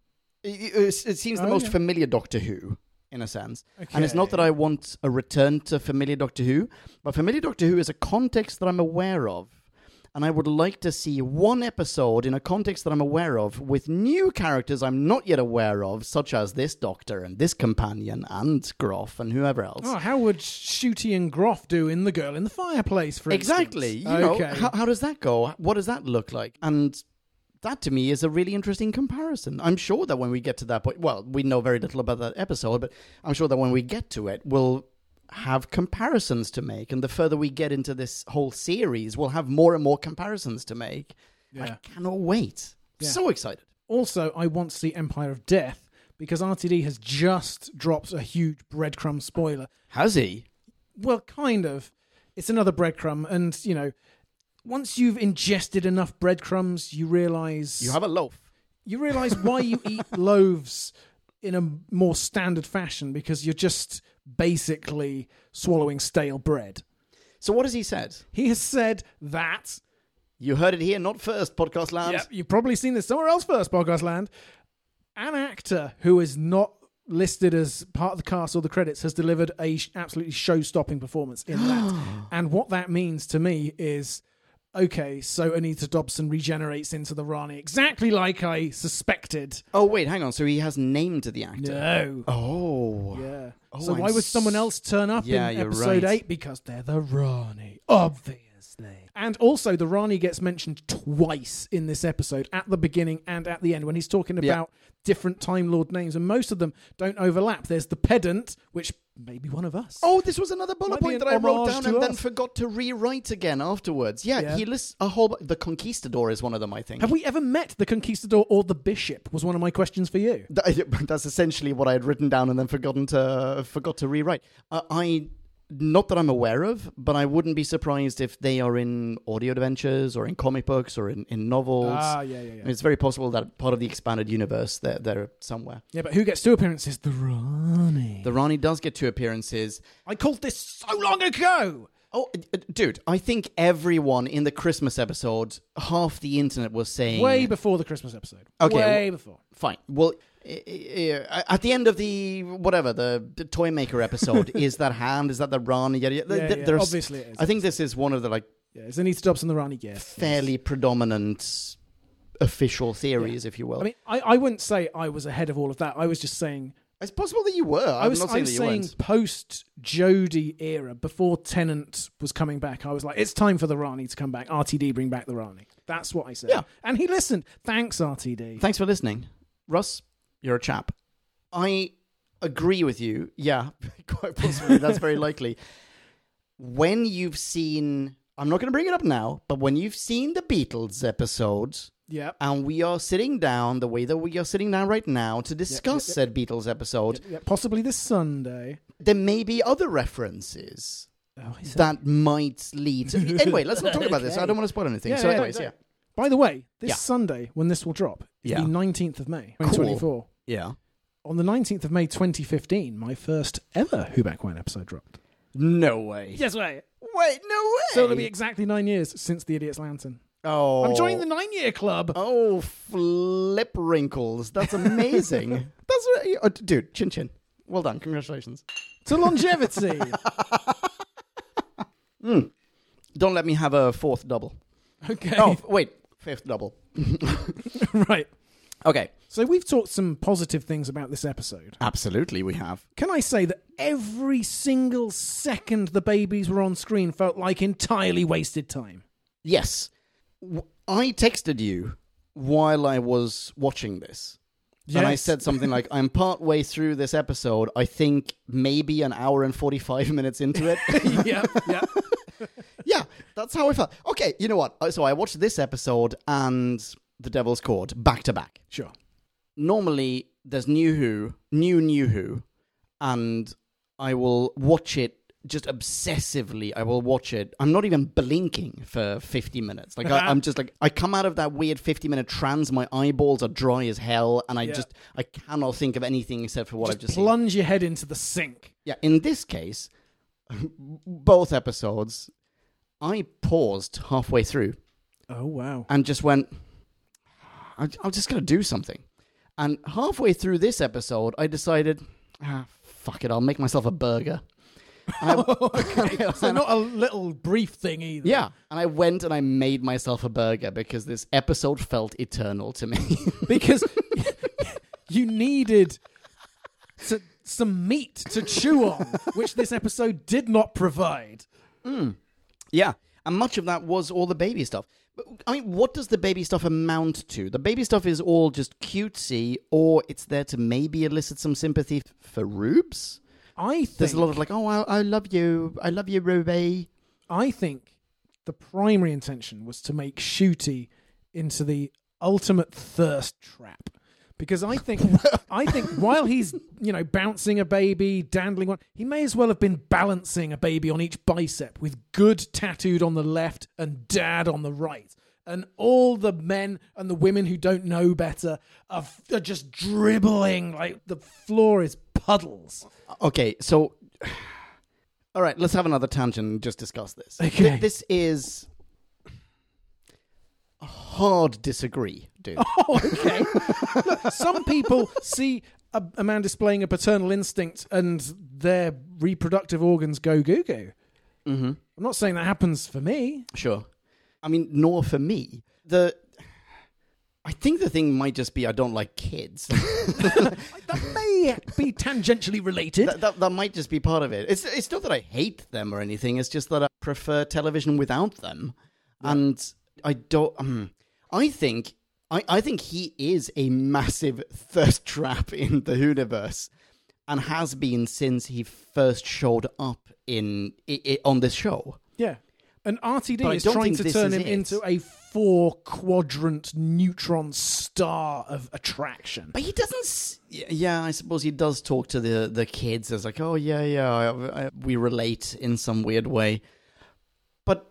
It seems the most familiar Doctor Who, in a sense. Okay. And it's not that I want a return to familiar Doctor Who, but familiar Doctor Who is a context that I'm aware of. And I would like to see one episode in a context that I'm aware of with new characters I'm not yet aware of, such as this Doctor and this companion and Groff and whoever else. Oh, how would Shooty and Groff do in The Girl in the Fireplace, for Exactly. instance? You know, how does that go? What does that look like? And that, to me, is a really interesting comparison. I'm sure that when we get to that point, well, we know very little about that episode, but I'm sure that when we get to it, we'll have comparisons to make. And the further we get into this whole series, we'll have more and more comparisons to make. Yeah. I cannot wait. Yeah. So excited. Also, I want to see Empire of Death, because RTD has just dropped a huge breadcrumb spoiler. Has he? Well, kind of. It's another breadcrumb, and, you know, once you've ingested enough breadcrumbs, you realise... You have a loaf. You realise why you eat loaves in a more standard fashion, because you're just basically swallowing stale bread. So what has he said? He has said that... You heard it here, not first, Podcast Land. Yep, you've probably seen this somewhere else first, Podcast Land. An actor who is not listed as part of the cast or the credits has delivered a absolutely show-stopping performance in that. And what that means to me is... Okay, so Anita Dobson regenerates into the Rani, exactly like I suspected. Oh, wait, hang on. So he has named the actor? No. Oh. Yeah. Oh, So why would someone else turn up in you're episode right. 8? Because they're the Rani, obviously. And also, the Rani gets mentioned twice in this episode, at the beginning and at the end, when he's talking about different Time Lord names, and most of them don't overlap. There's the Pedant, which may be one of us. Oh, this was another bullet Might be point an that I wrote homage down to and then us. forgot to rewrite again afterwards. Yeah, he lists a whole... The Conquistador is one of them, I think. Have we ever met the Conquistador or the Bishop, was one of my questions for you. That's essentially what I had written down and then forgot to rewrite. Not that I'm aware of, but I wouldn't be surprised if they are in audio adventures or in comic books or in novels. Yeah. It's very possible that part of the expanded universe they're somewhere. Yeah, but who gets 2 appearances? The Rani. The Rani does get 2 appearances. I called this so long ago! Oh, dude, I think everyone in the Christmas episode, half the internet was saying... Way before the Christmas episode. Okay, Way before. Fine. Well, at the end of the Toy Maker episode, is that hand? Is that the Rani? Yeah, obviously it is. I think this is one of the Yeah, it's Anita Dobson, the Rani gift. fairly predominant official theories, if you will. I mean, I wouldn't say I was ahead of all of that. I was just saying... It's possible that you were. I was not saying that you saying weren't. post-Jodie era, before Tennant was coming back, I was like, it's time for the Rani to come back. RTD, bring back the Rani. That's what I said. Yeah. And he listened. Thanks, RTD. Thanks for listening. Russ, you're a chap. I agree with you. Yeah, quite possibly. That's very likely. When you've seen... I'm not going to bring it up now, but when you've seen the Beatles episode... Yeah. And we are sitting down the way that we are sitting down right now to discuss said Beatles episode. Yeah, possibly this Sunday. There may be other references that might lead to... Anyway, let's not talk about this. I don't want to spoil anything. Yeah. By the way, this Sunday, when this will drop, is the 19th of May, 2024. Cool. Yeah. On the 19th of May, 2015, my first ever Who Back When episode dropped. No way. Yes, way. Wait, no way. So it'll be exactly 9 years since The Idiot's Lantern. Oh. I'm joining the 9-year club. Oh, flip wrinkles. That's amazing. That's right. Dude, chin chin. Well done. Congratulations. To longevity. Don't let me have a 4th double. Okay. Oh, wait. 5th double. Right. Okay. So we've talked some positive things about this episode. Absolutely, we have. Can I say that every single second the babies were on screen felt like entirely wasted time? Yes. I texted you while I was watching this. Yes. And I said something like, I'm part way through this episode. I think maybe an hour and 45 minutes into it. Yeah. Yeah, that's how I felt. Okay, you know what? So I watched this episode and The Devil's Court back to back. Sure. Normally, there's New Who, and I will watch it just obsessively. I will watch it. I'm not even blinking for 50 minutes. Like I'm just like, I come out of that weird 50-minute trance. My eyeballs are dry as hell, and I cannot think of anything except for what I've just seen. Plunge your head into the sink. Yeah, in this case, both episodes, I paused halfway through Oh, wow. and just went, I'm just going to do something. And halfway through this episode, I decided, fuck it, I'll make myself a burger. Okay. So not a little brief thing either. Yeah, and I went and I made myself a burger because this episode felt eternal to me. Because you needed some meat to chew on, which this episode did not provide. Yeah, and much of that was all the baby stuff. But, I mean, what does the baby stuff amount to? The baby stuff is all just cutesy, or it's there to maybe elicit some sympathy for Rubes? I think There's a lot of like, oh, I love you, Ruby. I think the primary intention was to make Shooty into the ultimate thirst trap. Because I think while he's, bouncing a baby, dandling one, he may as well have been balancing a baby on each bicep with good tattooed on the left and dad on the right. And all the men and the women who don't know better are just dribbling, like the floor is puddles. Okay, so... All right, let's have another tangent and just discuss this. Okay. This is... a hard disagree, dude. Oh, okay. Look, some people see a man displaying a paternal instinct and their reproductive organs go goo-goo. Mm-hmm. I'm not saying that happens for me. Sure. I mean, nor for me. I think the thing might just be I don't like kids. That may be tangentially related. That might just be part of it. It's not that I hate them or anything. It's just that I prefer television without them. Yeah. And I don't... I think he is a massive thirst trap in the Hooniverse and has been since he first showed up on this show. Yeah. And RTD is trying to turn him into a 4-quadrant neutron star of attraction. But he doesn't... Yeah, I suppose he does talk to the kids as like, oh, yeah, we relate in some weird way. But...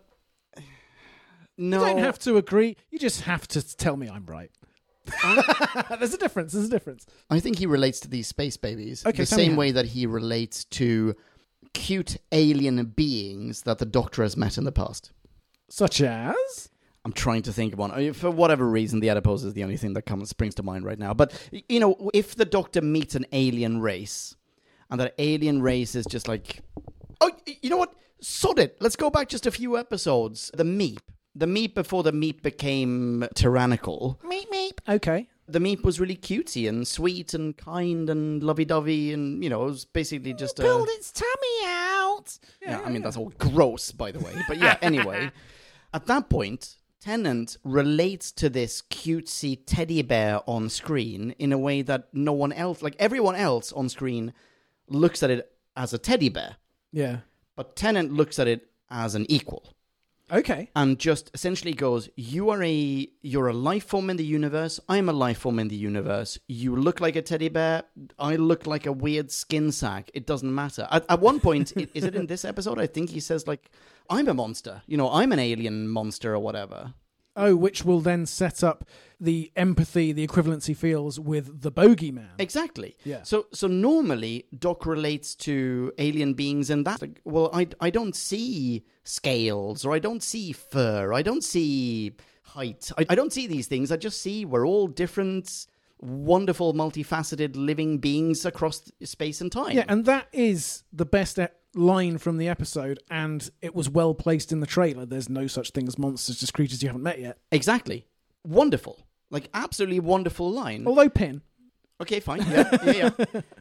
No. You don't have to agree. You just have to tell me I'm right. There's a difference. I think he relates to these space babies the same way that he relates to cute alien beings that the Doctor has met in the past. Such as? I'm trying to think of one. For whatever reason, the adipose is the only thing that springs to mind right now. But, if the Doctor meets an alien race, and that alien race is just like, oh, you know what? Sod it. Let's go back just a few episodes. The Meep. The Meep before the Meep became tyrannical. Meep. Okay. The Meep was really cutesy and sweet and kind and lovey-dovey and, it was basically just pulled its tummy out. Yeah, I mean, that's all gross, by the way. But yeah, anyway. At that point, Tennant relates to this cutesy teddy bear on screen in a way that no one else, like everyone else on screen, looks at it as a teddy bear. Yeah. But Tennant looks at it as an equal. Okay. And just essentially goes, you're a life form in the universe, I'm a life form in the universe, you look like a teddy bear, I look like a weird skin sack, it doesn't matter. At one point, is it in this episode, I think he says like, I'm a monster, I'm an alien monster or whatever. Oh, which will then set up the empathy, the equivalency feels with the bogeyman. Exactly. Yeah. So normally, Doc relates to alien beings and that. Like, well, I don't see scales, or I don't see fur, I don't see height. I don't see these things. I just see we're all different, wonderful, multifaceted living beings across space and time. Yeah, and that is the best line from the episode, and it was well placed in the trailer. There's no such thing as monsters, just creatures you haven't met yet. Exactly. Wonderful. Like, absolutely wonderful line. Although Pin. Okay, fine. Yeah.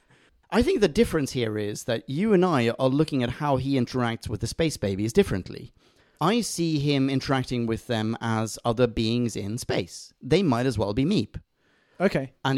I think the difference here is that you and I are looking at how he interacts with the space babies differently. I see him interacting with them as other beings in space. They might as well be Meep. Okay. And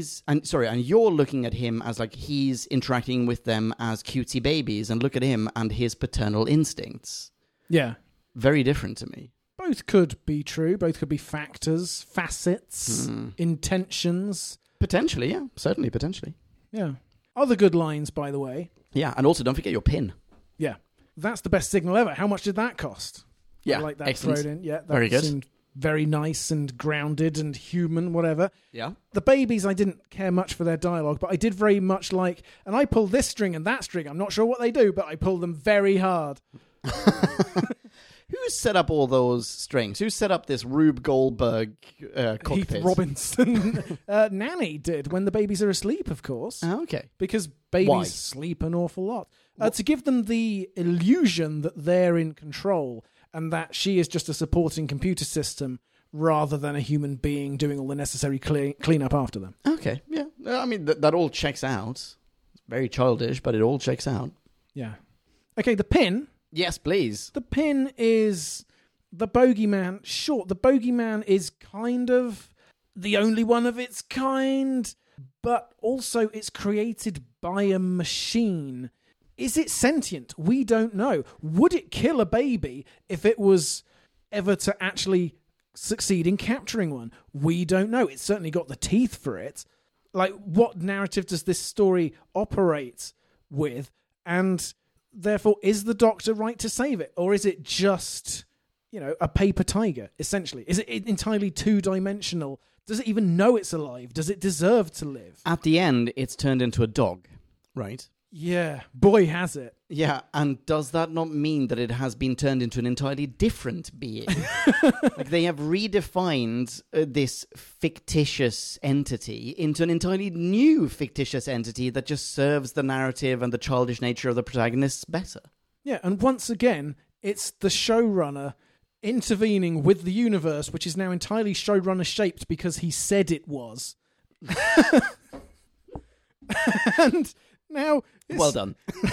you're looking at him as like he's interacting with them as cutesy babies, and look at him and his paternal instincts. Yeah. Very different to me. Both could be true. Both could be factors, facets, intentions. Potentially, yeah. Certainly, potentially. Yeah. Other good lines, by the way. Yeah, and also don't forget your pin. Yeah. That's the best signal ever. How much did that cost? Yeah, I like that excellent. thrown in. Yeah, that very good. Seemed very nice and grounded and human, whatever. Yeah. The babies, I didn't care much for their dialogue, but I did very much like, and I pull this string and that string. I'm not sure what they do, but I pull them very hard. Who set up all those strings? Who set up this Rube Goldberg cockpit? Heath Robinson. Nanny did when the babies are asleep, of course. Oh, okay. Because babies Why? sleep an awful lot. To give them the illusion that they're in control and that she is just a supporting computer system rather than a human being doing all the necessary clean up after them. Okay, yeah. I mean, that all checks out. It's very childish, but it all checks out. Yeah. Okay, the pin. Yes, please. The pin is the bogeyman. Sure, the bogeyman is kind of the only one of its kind, but also it's created by a machine. Is it sentient? We don't know. Would it kill a baby if it was ever to actually succeed in capturing one? We don't know. It's certainly got the teeth for it. Like, what narrative does this story operate with? And therefore, is the Doctor right to save it? Or is it just, a paper tiger, essentially? Is it entirely two-dimensional? Does it even know it's alive? Does it deserve to live? At the end, it's turned into a dog, right? Yeah, boy has it. Yeah, and does that not mean that it has been turned into an entirely different being? Like, they have redefined this fictitious entity into an entirely new fictitious entity that just serves the narrative and the childish nature of the protagonists better. Yeah, and once again, it's the showrunner intervening with the universe, which is now entirely showrunner-shaped because he said it was. And now... Well done.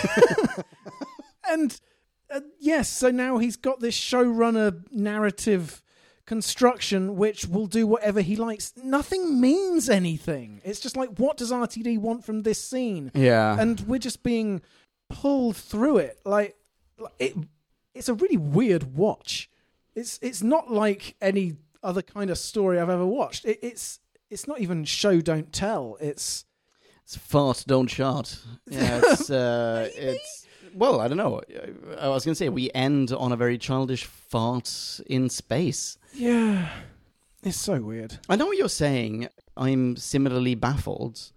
And yes, so now he's got this showrunner narrative construction which will do whatever he likes. Nothing means anything. It's just like, what does RTD want from this scene? Yeah. And we're just being pulled through it. It's a really weird watch. It's not like any other kind of story I've ever watched. It's not even show don't tell. It's fart, don't shart. Yeah, it's well, I don't know. I was going to say, we end on a very childish fart in space. Yeah. It's so weird. I know what you're saying. I'm similarly baffled.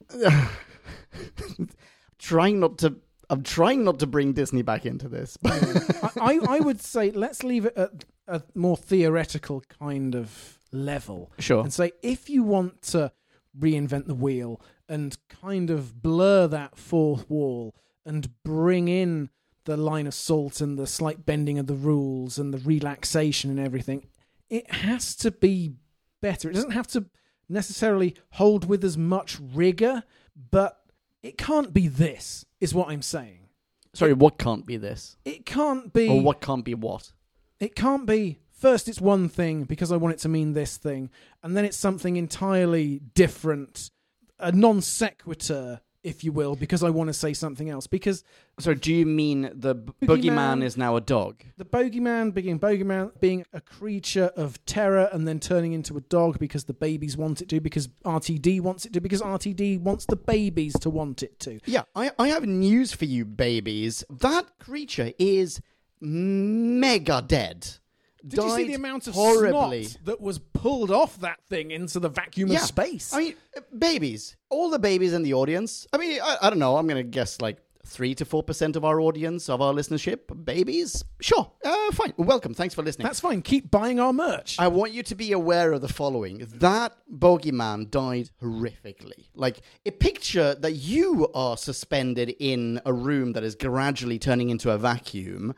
I'm trying not to bring Disney back into this. I would say let's leave it at a more theoretical kind of level. Sure. And say, if you want to reinvent the wheel and kind of blur that fourth wall and bring in the line of salt and the slight bending of the rules and the relaxation and everything, it has to be better. It doesn't have to necessarily hold with as much rigor, but it can't be this, is what I'm saying. Sorry, what can't be this? It can't be... Or what can't be what? It can't be, first it's one thing because I want it to mean this thing, and then it's something entirely different, a non sequitur, if you will, because I want to say something else. Because... So do you mean the boogeyman is now a dog? The bogeyman being a creature of terror and then turning into a dog because the babies want it to, because RTD wants it to, because RTD wants the babies to want it to. Yeah, I have news for you, babies. That creature is mega dead. Did you see the amount of horribly snot that was pulled off that thing into the vacuum of space? I mean, babies. All the babies in the audience. I mean, I don't know. I'm going to guess like 3 to 4% of our audience, of our listenership. Babies? Sure. Fine. Welcome. Thanks for listening. That's fine. Keep buying our merch. I want you to be aware of the following. That bogeyman died horrifically. Like, a picture that you are suspended in a room that is gradually turning into a vacuum,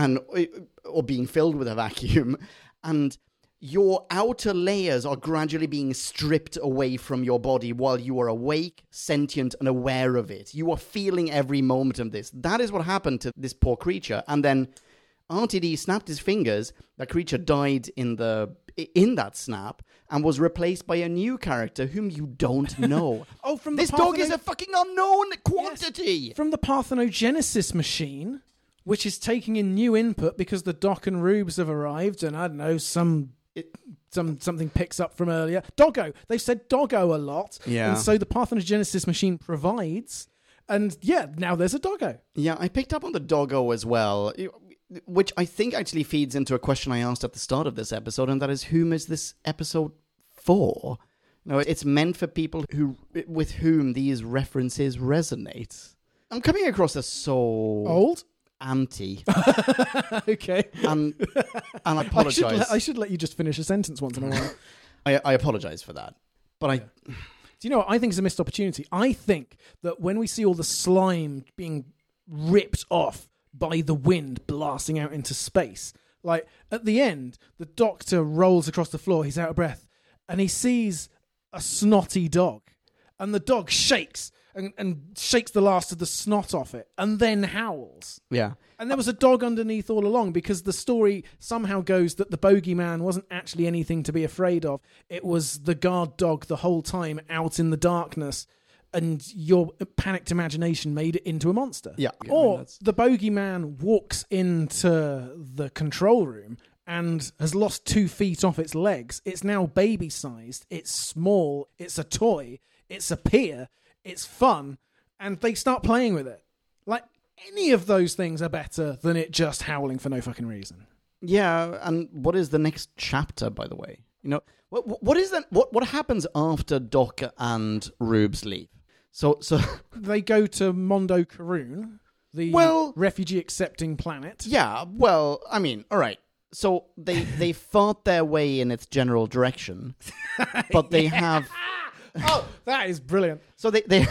or being filled with a vacuum, and your outer layers are gradually being stripped away from your body while you are awake, sentient, and aware of it. You are feeling every moment of this. That is what happened to this poor creature. And then RTD snapped his fingers. That creature died in that snap and was replaced by a new character whom you don't know. This dog is a fucking unknown quantity. Yes. From the Parthenogenesis machine, which is taking in new input because the Doc and Rubes have arrived, and I don't know, something picks up from earlier. Doggo. They've said Doggo a lot. Yeah. And so the Parthenogenesis machine provides, and yeah, now there's a Doggo. Yeah, I picked up on the Doggo as well, which I think actually feeds into a question I asked at the start of this episode, and that is, whom is this episode for? No, it's meant for people with whom these references resonate. I'm coming across as so... Old? anti. Okay. And I apologise. I should let you just finish a sentence once in a while. I apologise for that. But Do you know what I think is a missed opportunity? I think that when we see all the slime being ripped off by the wind blasting out into space, like at the end, the Doctor rolls across the floor, he's out of breath, and he sees a snotty dog. And the dog shakes and shakes the last of the snot off it and then howls. Yeah. And there was a dog underneath all along because the story somehow goes that the bogeyman wasn't actually anything to be afraid of. It was the guard dog the whole time out in the darkness, and your panicked imagination made it into a monster. Yeah. Or the bogeyman walks into the control room and has lost 2 feet off its legs. It's now baby-sized. It's small. It's a toy. It's a peer. It's fun. And they start playing with it. Like, any of those things are better than it just howling for no fucking reason. Yeah, and what is the next chapter, by the way? You know, what is that? What happens after Doc and Rubes leave? So they go to Mondo Karoon, the refugee-accepting planet. Yeah, well, I mean, all right. So they fought their way in its general direction, but they have... Oh, that is brilliant. So they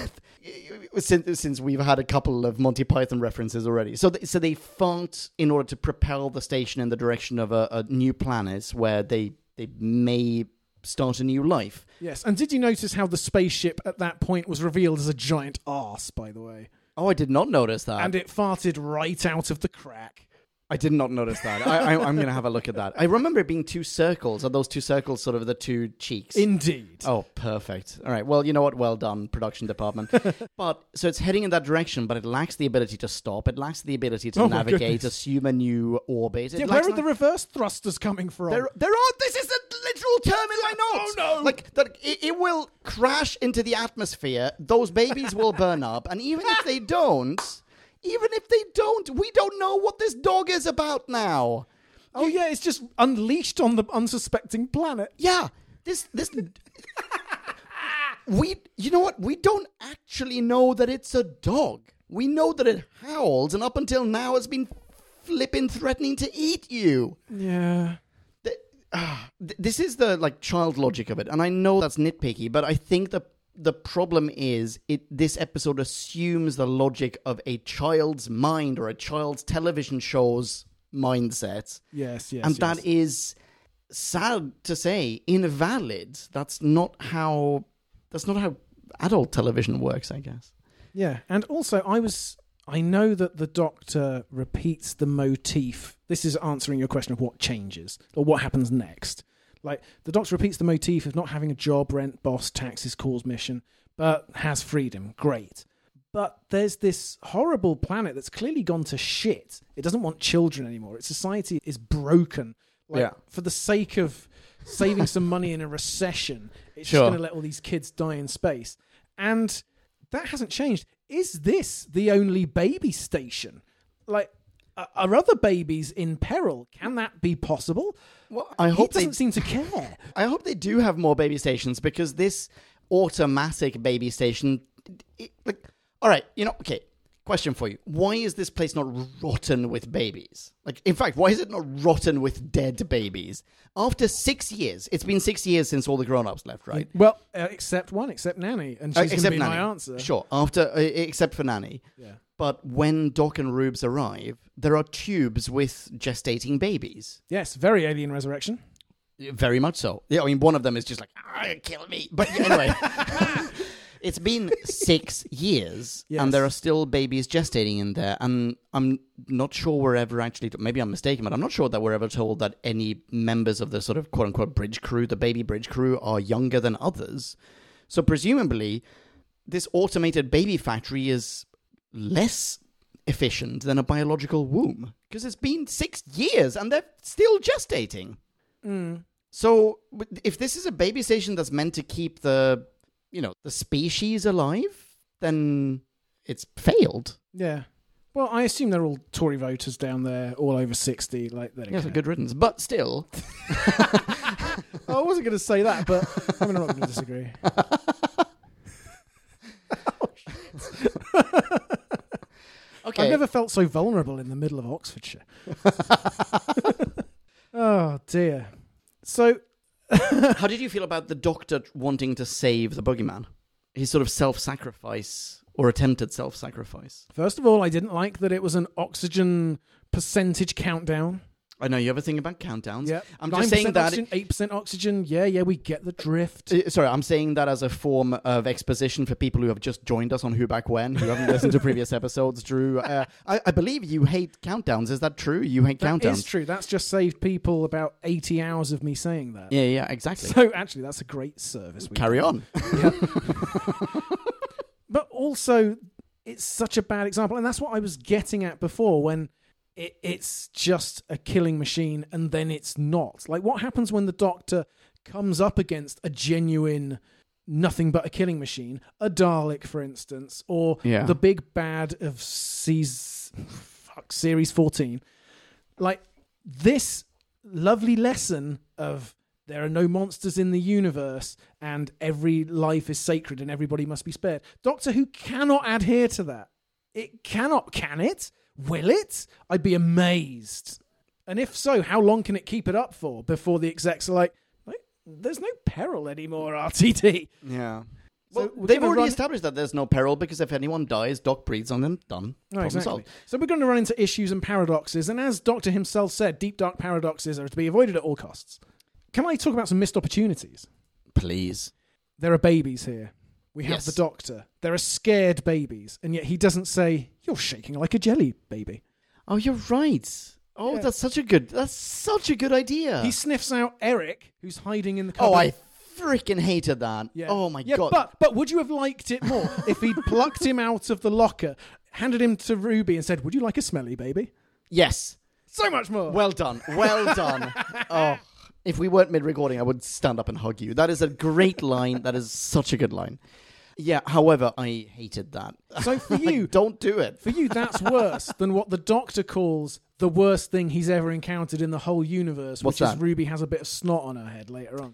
since we've had a couple of Monty Python references already, so they fought in order to propel the station in the direction of a new planet where they may start a new life. Yes, and did you notice how the spaceship at that point was revealed as a giant arse, by the way? Oh, I did not notice that. And it farted right out of the crack. I did not notice that. I'm going to have a look at that. I remember it being 2 circles. Are those 2 circles sort of the 2 cheeks? Indeed. Oh, perfect. All right. Well, you know what? Well done, production department. But so it's heading in that direction, but it lacks the ability to stop. It lacks the ability to navigate, assume a new orbit. Where are the reverse thrusters coming from? There are. This is a literal term in my notes. Oh no! Like that, it will crash into the atmosphere. Those babies will burn up, and even if they don't. We don't know what this dog is about now. Oh yeah, it's just unleashed on the unsuspecting planet. Yeah, this. You know what? We don't actually know that it's a dog. We know that it howls, and up until now has been flipping threatening to eat you. Yeah. This is the child logic of it, and I know that's nitpicky, but I think the problem is this episode assumes the logic of a child's mind or a child's television show's mindset. Yes. And that is, sad to say, invalid. That's not how adult television works, I guess. Yeah, and also I know that the Doctor repeats the motif. This is answering your question of what changes or what happens next. Like, the Doctor repeats the motif of not having a job, rent, boss, taxes, calls, mission, but has freedom. Great. But there's this horrible planet that's clearly gone to shit. It doesn't want children anymore. Its society is broken. For the sake of saving some money in a recession, it's just going to let all these kids die in space. And that hasn't changed. Is this the only baby station? Are other babies in peril? Can that be possible? Well, I hope he doesn't seem to care. I hope they do have more baby stations, because this automatic baby station... all right, okay, question for you. Why is this place not rotten with babies? In fact, why is it not rotten with dead babies? After 6 years, it's been 6 years since all the grown-ups left, right? Well, except Nanny, and she's going to be Nanny. my answer. Sure, except for Nanny. Yeah. But when Doc and Rubes arrive, there are tubes with gestating babies. Yes, very Alien Resurrection. Very much so. Yeah, I mean, one of them is just kill me. But anyway, it's been 6 years, and there are still babies gestating in there. And I'm not sure we're ever actually, maybe I'm mistaken, but I'm not sure that we're ever told that any members of the sort of quote-unquote bridge crew, the baby bridge crew, are younger than others. So presumably, this automated baby factory is less efficient than a biological womb, because it's been 6 years and they're still gestating. So if this is a baby station that's meant to keep the species alive, then it's failed. Yeah. Well, I assume they're all Tory voters down there, all over 60. Yes, a good riddance. But still. I wasn't going to say that, but I'm not going to disagree. Okay. I've never felt so vulnerable in the middle of Oxfordshire. Oh, dear. So... How did you feel about the Doctor wanting to save the boogeyman? His sort of self-sacrifice, or attempted self-sacrifice. First of all, I didn't like that it was an oxygen percentage countdown. I know you have a thing about countdowns. Yeah, I'm just saying that... oxygen, 8% oxygen. Yeah, we get the drift. Sorry, I'm saying that as a form of exposition for people who have just joined us on Who Back When, who haven't listened to previous episodes, Drew. I believe you hate countdowns. Is that true? You hate countdowns? That is true. That's just saved people about 80 hours of me saying that. Yeah, exactly. So, actually, that's a great service. Carry on. Yeah. But also, it's such a bad example. And that's what I was getting at before when... It's just a killing machine, and then it's not. Like, what happens when the Doctor comes up against a genuine nothing but a killing machine? A Dalek, for instance, or the big bad of Series 14. Like, this lovely lesson of there are no monsters in the universe, and every life is sacred, and everybody must be spared. Doctor Who cannot adhere to that. It cannot, can it? Will it? I'd be amazed. And if so, how long can it keep it up for before the execs are like there's no peril anymore, RTD? Yeah. So well, they've already established that there's no peril because if anyone dies, Doc breathes on them, done. No, exactly. So we're going to run into issues and paradoxes, and as Doctor himself said, deep dark paradoxes are to be avoided at all costs. Can I talk about some missed opportunities? Please. There are babies here. We have the Doctor. There are scared babies, and yet he doesn't say, "You're shaking like a jelly baby." Oh, you're right. Oh, Yeah. that's such a good idea. He sniffs out Eric, who's hiding in the cupboard. Oh, I freaking hated that. Yeah. Oh my Yeah, god. But would you have liked it more if he'd plucked him out of the locker, handed him to Ruby, and said, "Would you like a smelly baby?" Yes. So much more. Well done. Well done. Oh, if we weren't mid-recording, I would stand up and hug you. That is a great line. That is such a good line. Yeah, however, I hated that. So for you... don't do it. For you, that's worse than what the Doctor calls the worst thing he's ever encountered in the whole universe, What's which is that? Ruby has a bit of snot on her head later on.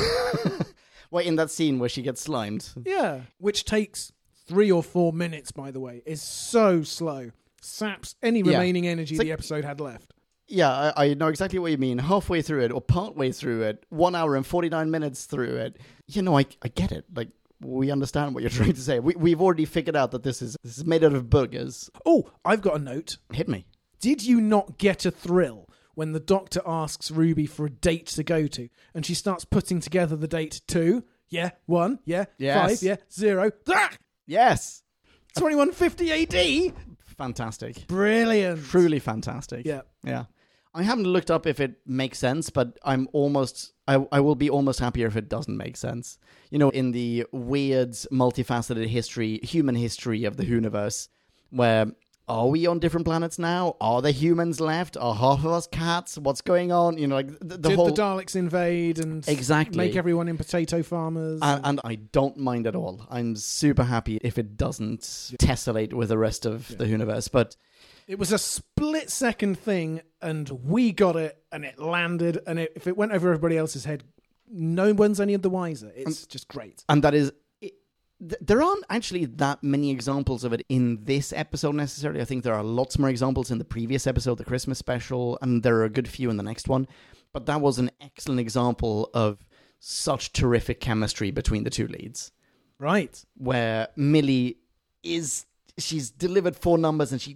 Well, in that scene where she gets slimed. Yeah, which takes 3 or 4 minutes, by the way, is so slow. Saps any remaining energy It's like- the episode had left. Yeah, I know exactly what you mean. Halfway through it, or partway through it, 1 hour and 49 minutes through it. You know, I get it. Like, we understand what you're trying to say. We've already figured out that this is made out of boogers. Oh, I've got a note. Hit me. Did you not get a thrill when the Doctor asks Ruby for a date to go to, and she starts putting together the date 2, 1, Yes. 5, 0, Yes. 2150 AD? Fantastic. Brilliant. Truly fantastic. Yeah. Yeah. I haven't looked up if it makes sense, but I will be almost happier if it doesn't make sense. You know, in the weird, multifaceted human history of the Whoniverse, where are we on different planets now? Are there humans left? Are half of us cats? What's going on? You know, like the whole... Did the Daleks invade and Exactly. make everyone in potato farmers? And I don't mind at all. I'm super happy if it doesn't tessellate with the rest of the Whoniverse, but... It was a split-second thing, and we got it, and it landed, and if it went over everybody else's head, no one's any of the wiser. It's just great. And that is... There aren't actually that many examples of it in this episode necessarily. I think there are lots more examples in the previous episode, the Christmas special, and there are a good few in the next one. But that was an excellent example of such terrific chemistry between the two leads. Right. Where Millie she's delivered 4 numbers and she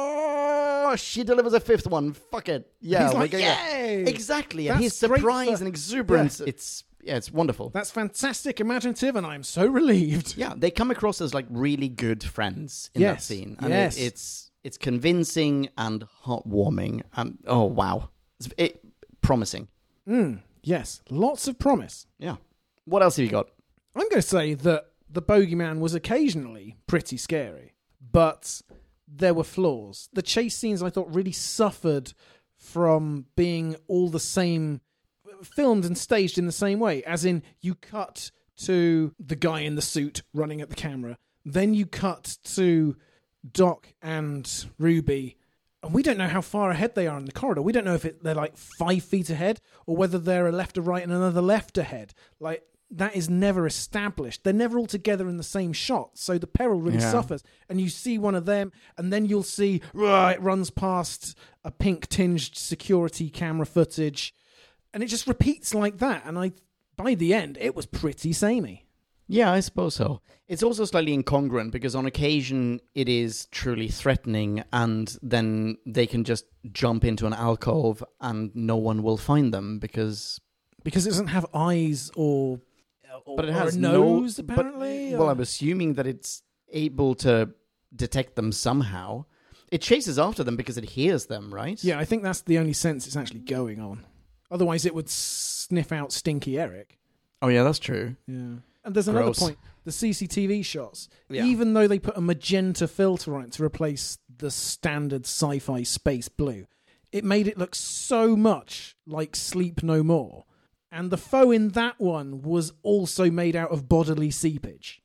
delivers a 5th one. Fuck it. Yeah. He's like, yay! Exactly. And That's his great surprise for- and exuberance, Yeah. it's wonderful. That's fantastic, imaginative, and I'm so relieved. Yeah, they come across as like really good friends in that scene. And yes. it's convincing and heartwarming and oh wow. It's promising. Yes, lots of promise. Yeah. What else have you got? I'm going to say that the bogeyman was occasionally pretty scary, but there were flaws. The chase scenes, I thought, really suffered from being all the same, filmed and staged in the same way, as in you cut to the guy in the suit running at the camera, then you cut to Doc and Ruby, and we don't know how far ahead they are in the corridor. We don't know if they're like 5 feet ahead or whether they're a left or right and another left ahead. Like, that is never established. They're never all together in the same shot, so the peril really suffers. And you see one of them, and then you'll see it runs past a pink-tinged security camera footage, and it just repeats like that. And by the end, it was pretty samey. Yeah, I suppose so. It's also slightly incongruent because on occasion it is truly threatening and then they can just jump into an alcove and no one will find them because it doesn't have eyes or but it has a nose, apparently. Well, I'm assuming that it's able to detect them somehow. It chases after them because it hears them, right? Yeah, I think that's the only sense it's actually going on. Otherwise it would sniff out Stinky Eric. Oh yeah, that's true. Yeah. And there's another Gross. point. The CCTV shots, even though they put a magenta filter on it to replace the standard sci-fi space blue, it made it look so much like Sleep No More. And the foe in that one was also made out of bodily seepage.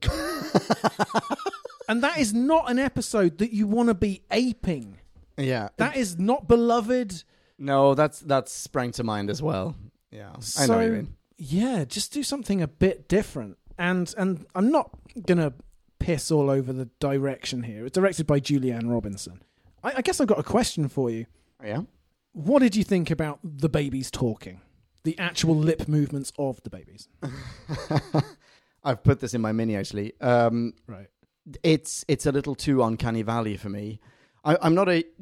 And that is not an episode that you want to be aping. Yeah. That is not Beloved. No, that's sprang to mind as well. Yeah. I know what you mean. Yeah, just do something a bit different. And I'm not going to piss all over the direction here. It's directed by Julianne Robinson. I guess I've got a question for you. Yeah? What did you think about the babies talking? The actual lip movements of the babies? I've put this in my mini, actually. Right. It's a little too uncanny valley for me. I'm not a...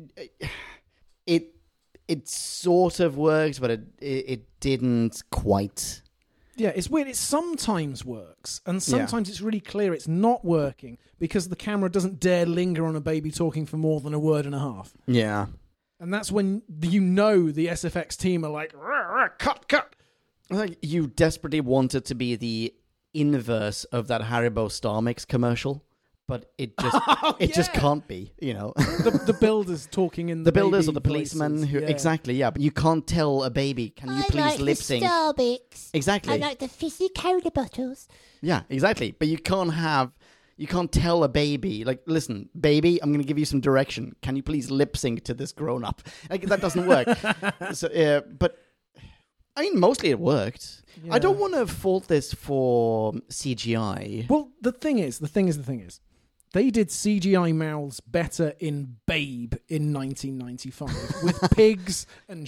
It sort of works, but it didn't quite. Yeah, it's weird. It sometimes works, and sometimes it's really clear it's not working because the camera doesn't dare linger on a baby talking for more than a word and a half. Yeah. And that's when the SFX team are like, cut. Like you desperately want it to be the inverse of that Haribo Star Mix commercial. But it just just can't be, you know. The builders talking in the builders or the policemen voices, who exactly, yeah. But you can't tell a baby. Can you please lip sync? Starbucks. Exactly. I like the fizzy cola bottles. Yeah, exactly. But you can't tell a baby, like, listen, baby, I'm going to give you some direction. Can you please lip sync to this grown up? Like, that doesn't work. So, but I mean, mostly it worked. Yeah. I don't want to fault this for CGI. Well, the thing is, they did CGI mouths better in Babe in 1995 with pigs and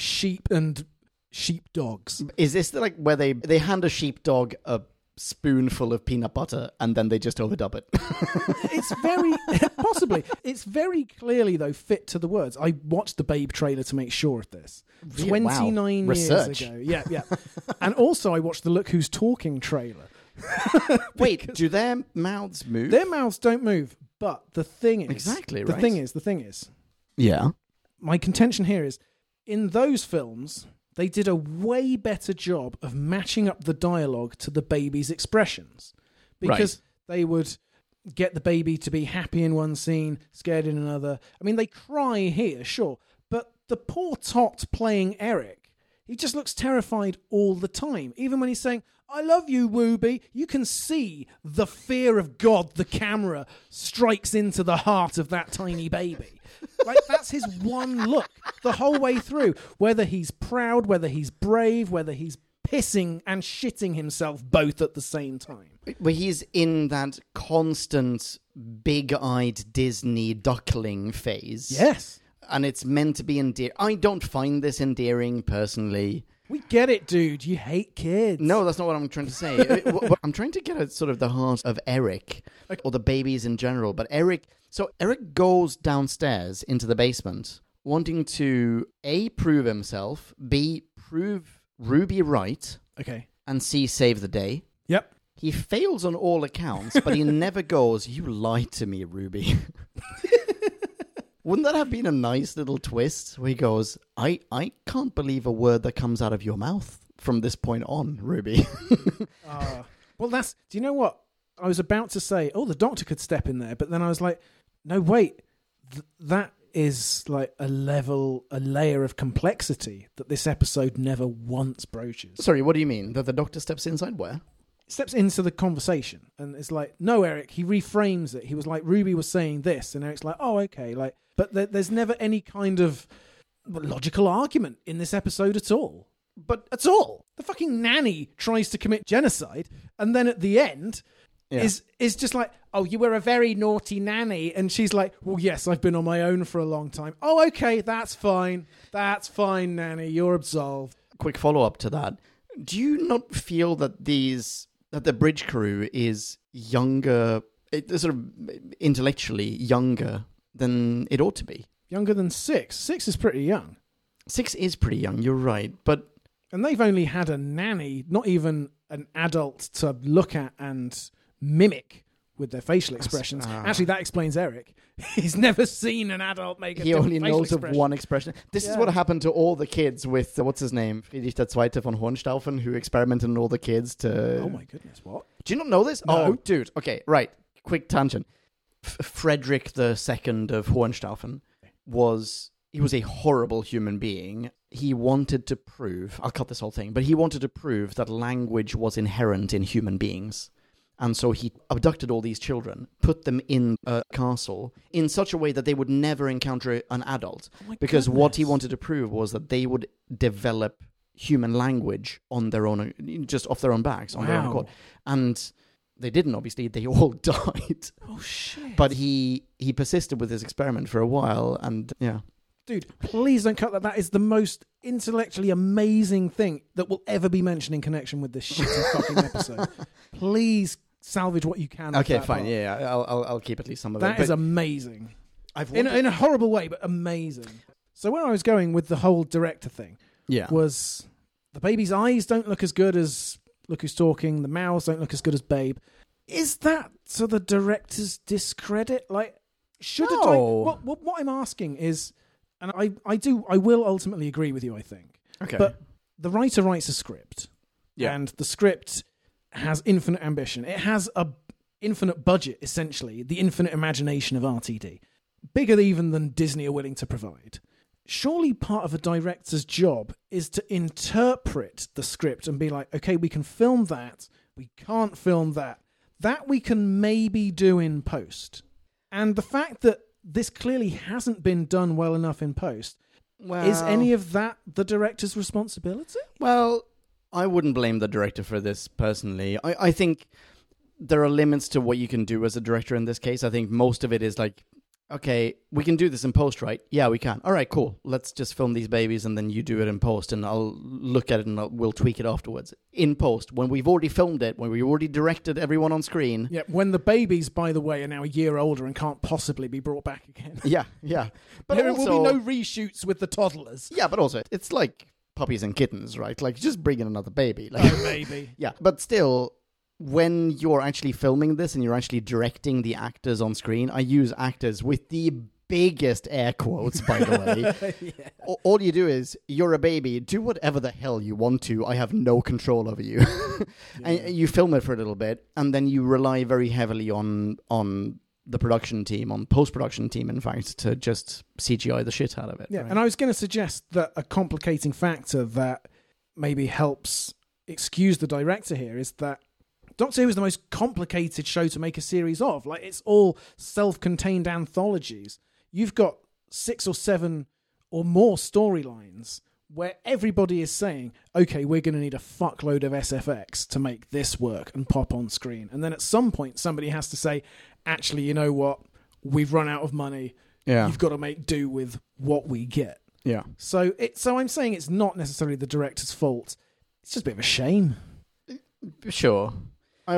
sheepdogs. Is this like where they hand a sheepdog a spoonful of peanut butter and then they just overdub it? It's very possibly. It's very clearly though fit to the words. I watched the Babe trailer to make sure of this. 29 years ago. Yeah. And also I watched the Look Who's Talking trailer. Wait, do their mouths move? Their mouths don't move, but the thing is... Exactly, right. The thing is... Yeah. My contention here is, in those films, they did a way better job of matching up the dialogue to the baby's expressions. Because they would get the baby to be happy in one scene, scared in another. I mean, they cry here, sure, but the poor tot playing Eric, he just looks terrified all the time. Even when he's saying, I love you, Wooby, you can see the fear of God the camera strikes into the heart of that tiny baby. Like, that's his one look the whole way through. Whether he's proud, whether he's brave, whether he's pissing and shitting himself both at the same time. But he's in that constant big-eyed Disney duckling phase. Yes. And it's meant to be endearing. I don't find this endearing, personally. We get it, dude. You hate kids. No, that's not what I'm trying to say. I'm trying to get at sort of the heart of Eric, or the babies in general. But Eric goes downstairs into the basement, wanting to A, prove himself, B, prove Ruby right, okay, and C, save the day. Yep. He fails on all accounts, but he never goes, you lied to me, Ruby. Wouldn't that have been a nice little twist where he goes, I can't believe a word that comes out of your mouth from this point on, Ruby. Well, do you know what? I was about to say, the doctor could step in there, but then I was like, no, wait, that is like a layer of complexity that this episode never once broaches. Sorry, what do you mean? That the doctor steps inside where? Steps into the conversation and it's like, no, Eric, he reframes it. He was like, Ruby was saying this, and Eric's like, oh, okay, like, but there's never any kind of logical argument in this episode at all. But that's all. The fucking nanny tries to commit genocide, and then at the end is just like, oh, you were a very naughty nanny. And she's like, well, yes, I've been on my own for a long time. Oh, okay, that's fine. That's fine, nanny. You're absolved. Quick follow-up to that. Do you not feel that that the bridge crew is younger, sort of intellectually younger than it ought to be? Younger than 6. 6 is pretty young. 6 is pretty young, you're right, but... And they've only had a nanny, not even an adult to look at and mimic with their facial expressions. Actually, that explains Eric. He's never seen an adult make a He different only facial knows expression. of one expression. This is what happened to all the kids with, what's his name? Friedrich II von Hohenstaufen, who experimented on all the kids to... Oh my goodness, what? Do you not know this? No. Oh, dude. Okay, right. Quick tangent. Frederick II of Hohenstaufen was a horrible human being. He wanted to prove, I'll cut this whole thing, but he wanted to prove that language was inherent in human beings. And so he abducted all these children, put them in a castle in such a way that they would never encounter an adult. Because what he wanted to prove was that they would develop human language on their own, just off their own backs, on their own accord. And they didn't, obviously. They all died. Oh, shit. But he persisted with this experiment for a while, and yeah. Dude, please don't cut that. That is the most intellectually amazing thing that will ever be mentioned in connection with this shitty fucking episode. Please salvage what you can. Okay, of that fine. part. Yeah, I'll keep at least some of That it. is amazing. I've In a horrible way, but amazing. So where I was going with the whole director thing was the baby's eyes don't look as good as Look Who's Talking. The mouths don't look as good as Babe. Is that to the director's discredit? Like, should what I'm asking is, and I will ultimately agree with you, I think. Okay. But the writer writes a script. Yeah. And the script has infinite ambition. It has a infinite budget, essentially, the infinite imagination of RTD. Bigger even than Disney are willing to provide. Surely part of a director's job is to interpret the script and be like, okay, we can film that, we can't film that. That we can maybe do in post. And the fact that this clearly hasn't been done well enough in post, is any of that the director's responsibility? Well, I wouldn't blame the director for this personally. I think there are limits to what you can do as a director in this case. I think most of it is like, okay, we can do this in post, right? Yeah, we can. All right, cool. Let's just film these babies and then you do it in post and I'll look at it and we'll tweak it afterwards. In post, when we've already filmed it, when we've already directed everyone on screen. Yeah, when the babies, by the way, are now a year older and can't possibly be brought back again. Yeah. But there will be no reshoots with the toddlers. Yeah, but also, it's like puppies and kittens, right? Like, just bring in another baby. Like, Oh, maybe. Yeah, but still, when you're actually filming this and you're actually directing the actors on screen, I use actors with the biggest air quotes, by the way. Yeah. All you do is, you're a baby, do whatever the hell you want to, I have no control over you. And you film it for a little bit, and then you rely very heavily on the production team, on post-production team, in fact, to just CGI the shit out of it. Yeah, right? and I was going to suggest that a complicating factor that maybe helps excuse the director here is that Doctor Who is the most complicated show to make a series of. Like, it's all self-contained anthologies. You've got 6 or 7 or more storylines where everybody is saying, okay, we're going to need a fuckload of SFX to make this work and pop on screen. And then at some point, somebody has to say, actually, you know what? We've run out of money. Yeah. You've got to make do with what we get. Yeah. So I'm saying it's not necessarily the director's fault. It's just a bit of a shame. Sure. I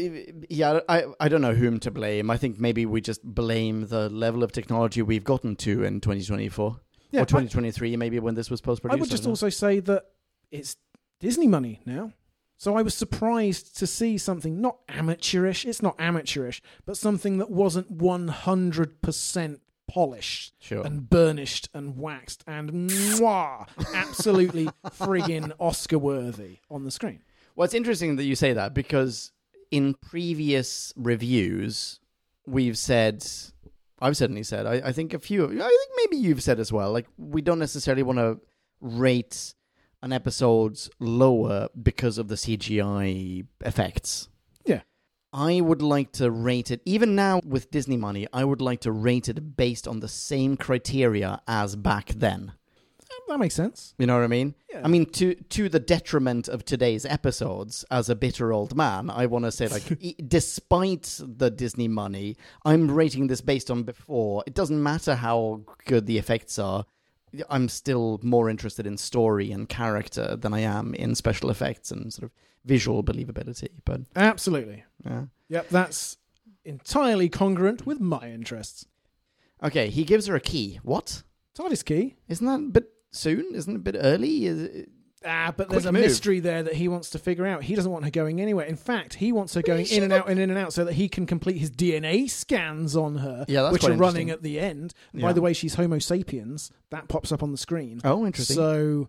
don't know whom to blame. I think maybe we just blame the level of technology we've gotten to in 2024. Yeah, or 2023, maybe, when this was post-produced. I would just also say that it's Disney money now. So I was surprised to see something not amateurish. It's not amateurish, but something that wasn't 100% polished and burnished and waxed and absolutely friggin' Oscar-worthy on the screen. Well, it's interesting that you say that, because in previous reviews, I've certainly said, I think maybe you've said as well, like, we don't necessarily want to rate an episode's lower because of the CGI effects. Yeah. I would like to rate it, even now with Disney money, I would like to rate it based on the same criteria as back then. that makes sense. You know what I mean? Yeah. I mean, to the detriment of today's episodes, as a bitter old man, I want to say, like, despite the Disney money, I'm rating this based on before. It doesn't matter how good the effects are. I'm still more interested in story and character than I am in special effects and sort of visual believability. But Absolutely. yeah. Yep, that's entirely congruent with my interests. Okay, he gives her a key. What? TARDIS key. Isn't that a bit soon? Isn't it a bit early? But there's a move. mystery there that he wants to figure out. He doesn't want her going anywhere. In fact, he wants her going in and out and in and out so that he can complete his DNA scans on her, Yeah, that's which quite are running interesting. at the end. Yeah. By the way, she's Homo sapiens. That pops up on the screen. Oh, interesting. So,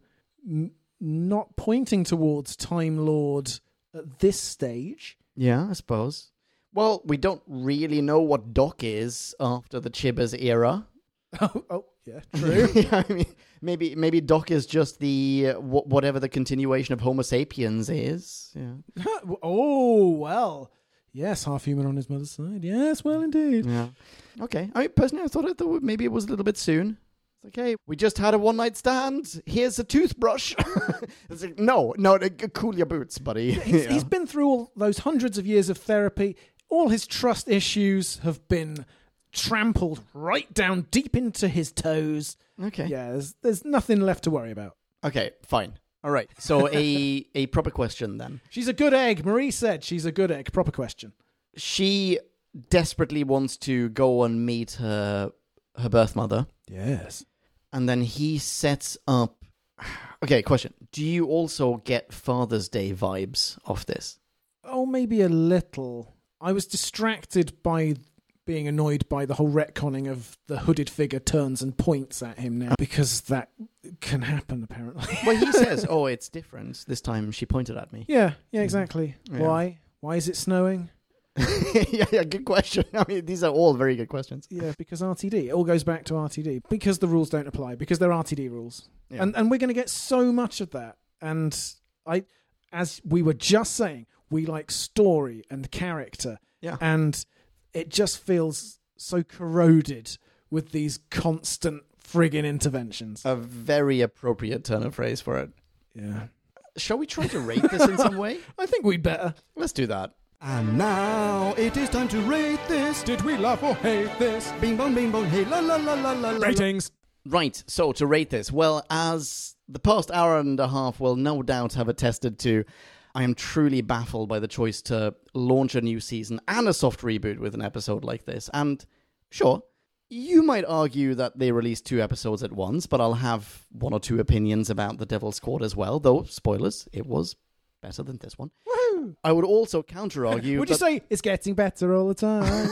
not pointing towards Time Lord at this stage. Yeah, I suppose. Well, we don't really know what Doc is after the Chibbers era. Oh, yeah, true. Yeah, I mean, maybe Doc is just the whatever the continuation of Homo sapiens is. Yeah. Oh, well. Yes, half human on his mother's side. Yes, well, indeed. Yeah. Okay. I personally, I thought maybe it was a little bit soon. It's okay. We just had a one-night stand. Here's a toothbrush. It's like, no, cool your boots, buddy. He's been through all those hundreds of years of therapy. All his trust issues have been trampled right down deep into his toes. Okay. Yeah, there's nothing left to worry about. Okay, fine. All right. So a proper question then. She's a good egg. Marie said she's a good egg. Proper question. She desperately wants to go and meet her birth mother. Yes. And then he sets up... Okay, question. Do you also get Father's Day vibes off this? Oh, maybe a little. I was distracted by being annoyed by the whole retconning of the hooded figure turns and points at him now, because that can happen, apparently. Well, he says, oh, it's different. This time she pointed at me. Yeah, exactly. Yeah. Why? Why is it snowing? yeah, good question. I mean, these are all very good questions. Yeah, because RTD. It all goes back to RTD. Because the rules don't apply. Because they're RTD rules. Yeah. And we're going to get so much of that. And as we were just saying, we like story and character. Yeah. And it just feels so corroded with these constant friggin' interventions. A very appropriate turn of phrase for it. Yeah. Shall we try to rate this in some way? I think we'd better. Let's do that. And now it is time to rate this. Did we laugh or hate this? Bing bong, hey, la la la la la la. Ratings. Right, so to rate this, well, as the past hour and a half will no doubt have attested to, I am truly baffled by the choice to launch a new season and a soft reboot with an episode like this. And sure, you might argue that they released 2 episodes at once, but I'll have 1 or 2 opinions about The Devil's Court as well, though, spoilers, it was better than this one. Woohoo! I would also counter-argue... Would you say it's getting better all the time?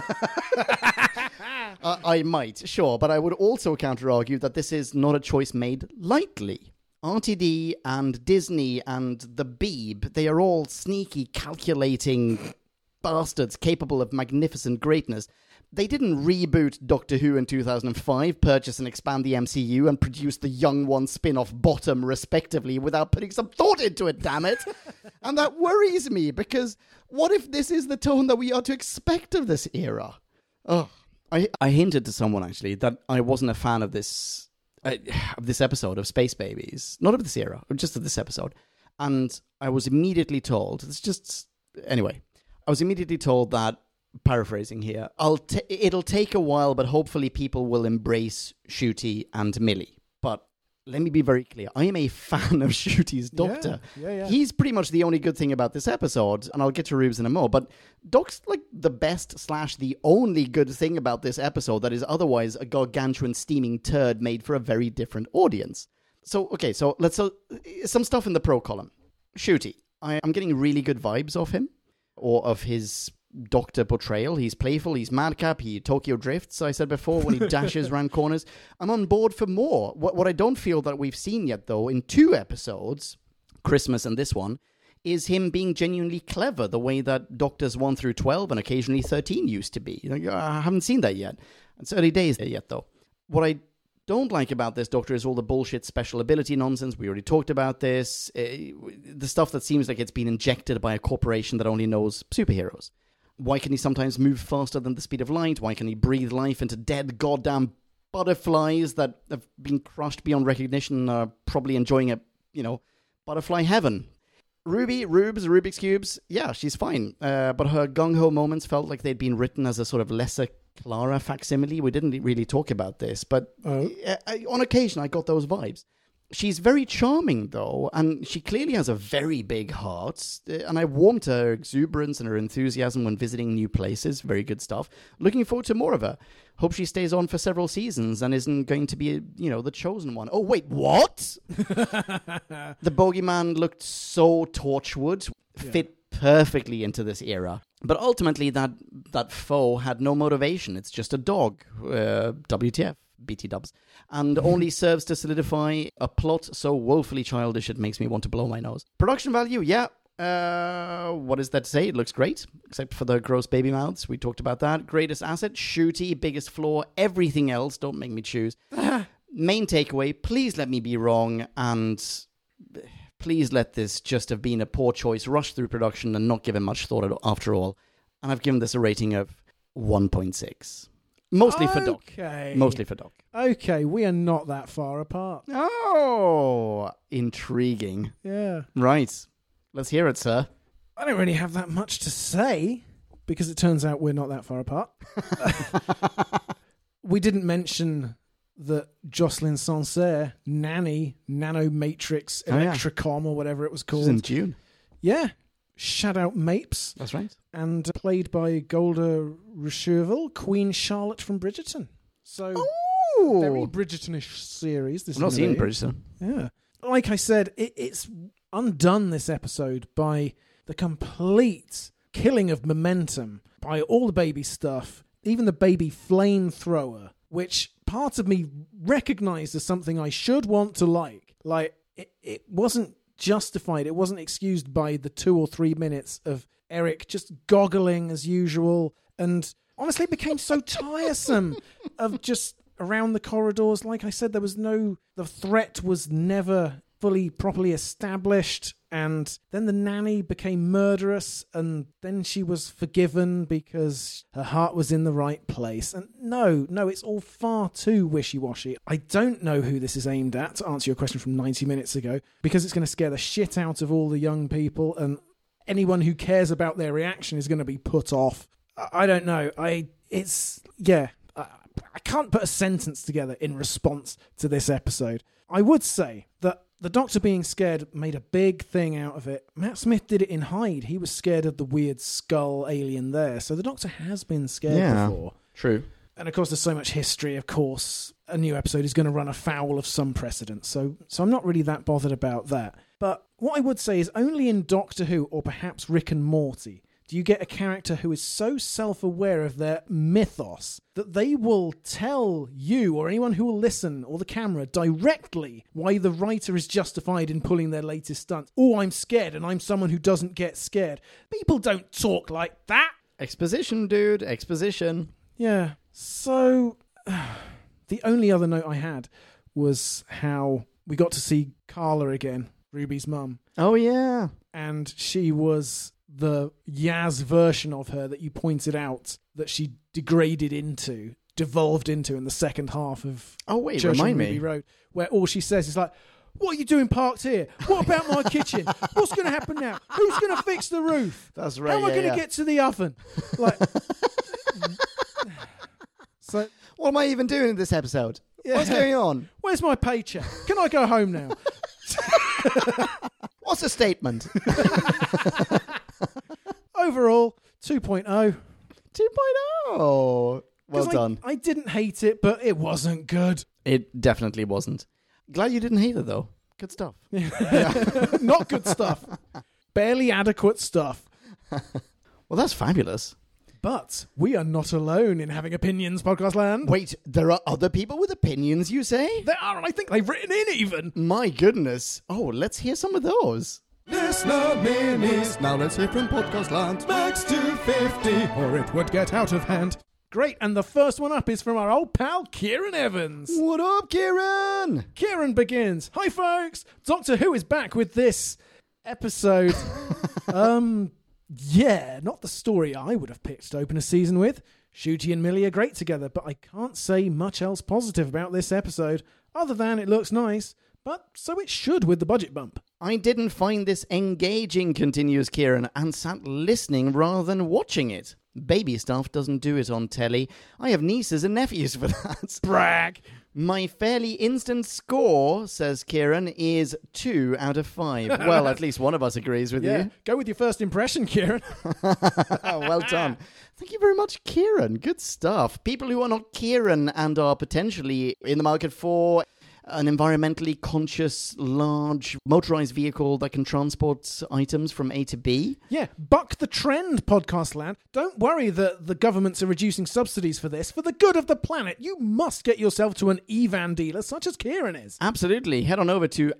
I might, sure, but I would also counter-argue that this is not a choice made lightly. RTD and Disney and the Beeb, they are all sneaky, calculating bastards capable of magnificent greatness. They didn't reboot Doctor Who in 2005, purchase and expand the MCU, and produce the Young One spin-off Bottom, respectively, without putting some thought into it, damn it! And that worries me, because what if this is the tone that we are to expect of this era? Oh, I hinted to someone, actually, that I wasn't a fan of this episode of Space Babies. Not of this era, just of this episode. And I was immediately told, I was immediately told that, paraphrasing here, it'll take a while, but hopefully people will embrace Ncuti and Millie. But let me be very clear. I am a fan of Ncuti's Doctor. Yeah. He's pretty much the only good thing about this episode, and I'll get to Rubes in a more, but Doc's like the best / the only good thing about this episode that is otherwise a gargantuan steaming turd made for a very different audience. So let's some stuff in the pro column. Ncuti. I'm getting really good vibes of him, or of his Doctor portrayal. He's playful, he's madcap, he Tokyo drifts, I said before, when he dashes around corners. I'm on board for more. What I don't feel that we've seen yet, though, in 2 episodes, Christmas and this one, is him being genuinely clever, the way that Doctors 1 through 12 and occasionally 13 used to be. I haven't seen that yet. It's early days yet, though. What I don't like about this Doctor is all the bullshit special ability nonsense. We already talked about this. The stuff that seems like it's been injected by a corporation that only knows superheroes. Why can he sometimes move faster than the speed of light? Why can he breathe life into dead goddamn butterflies that have been crushed beyond recognition are probably enjoying a, butterfly heaven. Rubik's Cubes, yeah, she's fine. But her gung-ho moments felt like they'd been written as a sort of lesser Clara facsimile. We didn't really talk about this, but on occasion I got those vibes. She's very charming, though, and she clearly has a very big heart, and I warmed to her exuberance and her enthusiasm when visiting new places. Very good stuff. Looking forward to more of her. Hope she stays on for several seasons and isn't going to be, the chosen one. Oh, wait, what? The bogeyman looked so Torchwood, fit perfectly into this era. But ultimately, that foe had no motivation. It's just a dog. WTF. BT dubs, and only serves to solidify a plot so woefully childish it makes me want to blow my nose. Production value, yeah. What is that to say? It looks great, except for the gross baby mouths. We talked about that. Greatest asset, shooty. Biggest flaw, everything else. Don't make me choose. Main takeaway, please let me be wrong, and please let this just have been a poor choice, rushed through production, and not given much thought after all. And I've given this a rating of 1.6. Mostly for Doc. Mostly for Doc. Okay, we are not that far apart. Oh, intriguing. Yeah. Right. Let's hear it, sir. I don't really have that much to say, because it turns out we're not that far apart. We didn't mention that Jocelyn Sancerre, Nanny, Nanomatrix, Electricom, or whatever it was called. She's in June. Yeah. Shout out Mapes. That's right. And played by Golda Rocheville, Queen Charlotte from Bridgerton. So, very Bridgerton-ish series. This I've not seen Bridgerton. Yeah. Like I said, it's undone this episode by the complete killing of momentum, by all the baby stuff, even the baby flamethrower, which part of me recognized as something I should want to like. Like, it wasn't justified. It wasn't excused by the 2 or 3 minutes of Eric just goggling as usual, and honestly it became so tiresome of just around the corridors. Like I said, the threat was never fully properly established, and then the nanny became murderous, and then she was forgiven because her heart was in the right place. And no, it's all far too wishy-washy. I don't know who this is aimed at, to answer your question from 90 minutes ago, because it's going to scare the shit out of all the young people, and anyone who cares about their reaction is going to be put off. I don't know. I can't put a sentence together in response to this episode. I would say that the Doctor being scared made a big thing out of it. Matt Smith did it in Hyde. He was scared of the weird skull alien there. So the Doctor has been scared before. True. And of course, there's so much history. Of course, a new episode is going to run afoul of some precedent. So I'm not really that bothered about that. But what I would say is only in Doctor Who, or perhaps Rick and Morty, do you get a character who is so self-aware of their mythos that they will tell you or anyone who will listen or the camera directly why the writer is justified in pulling their latest stunt. Oh, I'm scared and I'm someone who doesn't get scared. People don't talk like that. Exposition, dude. Exposition. Yeah. So the only other note I had was how we got to see Carla again, Ruby's mum. Oh, yeah. And she was the Yaz version of her that you pointed out that she devolved into in the second half of Church on Ruby Road, where all she says is like, what are you doing parked here? What about my kitchen? What's going to happen now? Who's going to fix the roof? That's right. How am I going to get to the oven? Like, so what am I even doing in this episode? Yeah. What's going on? Where's my paycheck? Can I go home now? What's a statement? Overall, 2.0. 2.0. Well done. I didn't hate it, but it wasn't good. It definitely wasn't. Glad you didn't hate it, though. Good stuff. Not good stuff. Barely adequate stuff. Well, that's fabulous. But we are not alone in having opinions, Podcast Land. Wait, there are other people with opinions, you say? There are, and I think they've written in even. My goodness. Oh, let's hear some of those. Listener minis. Now let's hear from Podcast Land. Max 250, or it would get out of hand. Great, and the first one up is from our old pal, Kieran Evans. What up, Kieran? Kieran begins. Hi, folks. Doctor Who is back with this episode. Yeah, not the story I would have picked to open a season with. Shooty and Millie are great together, but I can't say much else positive about this episode, other than it looks nice, but so it should with the budget bump. I didn't find this engaging, continues Kieran, and sat listening rather than watching it. Baby stuff doesn't do it on telly. I have nieces and nephews for that. Brag! My fairly instant score, says Kieran, is 2 out of 5. Well, at least one of us agrees with you. Go with your first impression, Kieran. Well done. Thank you very much, Kieran. Good stuff. People who are not Kieran and are potentially in the market for an environmentally conscious, large, motorized vehicle that can transport items from A to B. Yeah, buck the trend, podcast land. Don't worry that the governments are reducing subsidies for this. For the good of the planet, you must get yourself to an Evan dealer such as Kieran is. Absolutely. Head on over to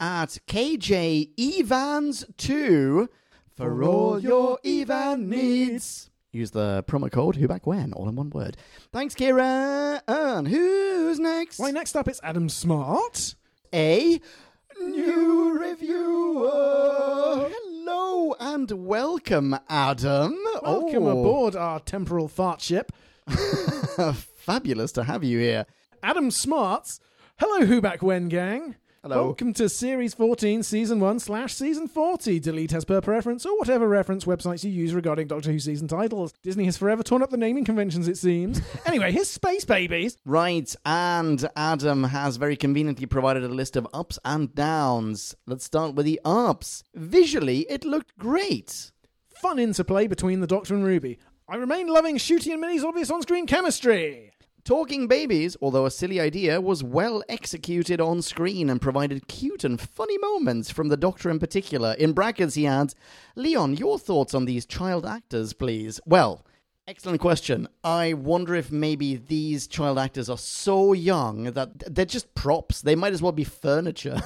@KJEvans2 for all your Evan needs. Use the promo code WhoBackWhen, all in one word. Thanks, Kieran. Who's next? Why, next up it's Adam Smart. A new reviewer. Hello and welcome, Adam. Welcome aboard our temporal fart ship. Fabulous to have you here. Adam Smarts. Hello, Who Back When gang. Hello. Welcome to Series 14, Season 1/Season 40. Delete as per preference, or whatever reference websites you use regarding Doctor Who season titles. Disney has forever torn up the naming conventions, it seems. Anyway, here's Space Babies. Right, and Adam has very conveniently provided a list of ups and downs. Let's start with the ups. Visually, it looked great. Fun interplay between the Doctor and Ruby. I remain loving Shooty and Minnie's obvious on-screen chemistry. Talking babies, although a silly idea, was well executed on screen and provided cute and funny moments from the Doctor in particular. In brackets, he adds, Leon, your thoughts on these child actors, please? Well, excellent question. I wonder if maybe these child actors are so young that they're just props. They might as well be furniture.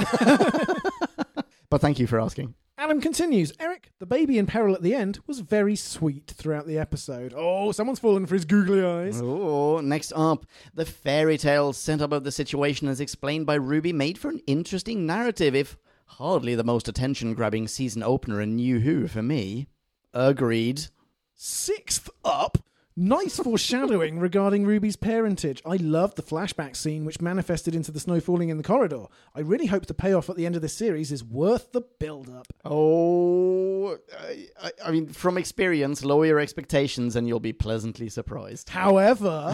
But thank you for asking. Adam continues, Eric, the baby in peril at the end, was very sweet throughout the episode. Oh, someone's fallen for his googly eyes. Oh, next up, the fairy tale setup of the situation as explained by Ruby made for an interesting narrative, if hardly the most attention-grabbing season opener in New Who for me. Agreed. Sixth up, nice foreshadowing regarding Ruby's parentage. I loved the flashback scene which manifested into the snow falling in the corridor. I really hope the payoff at the end of this series is worth the build-up. Oh, I mean, from experience, lower your expectations and you'll be pleasantly surprised. However,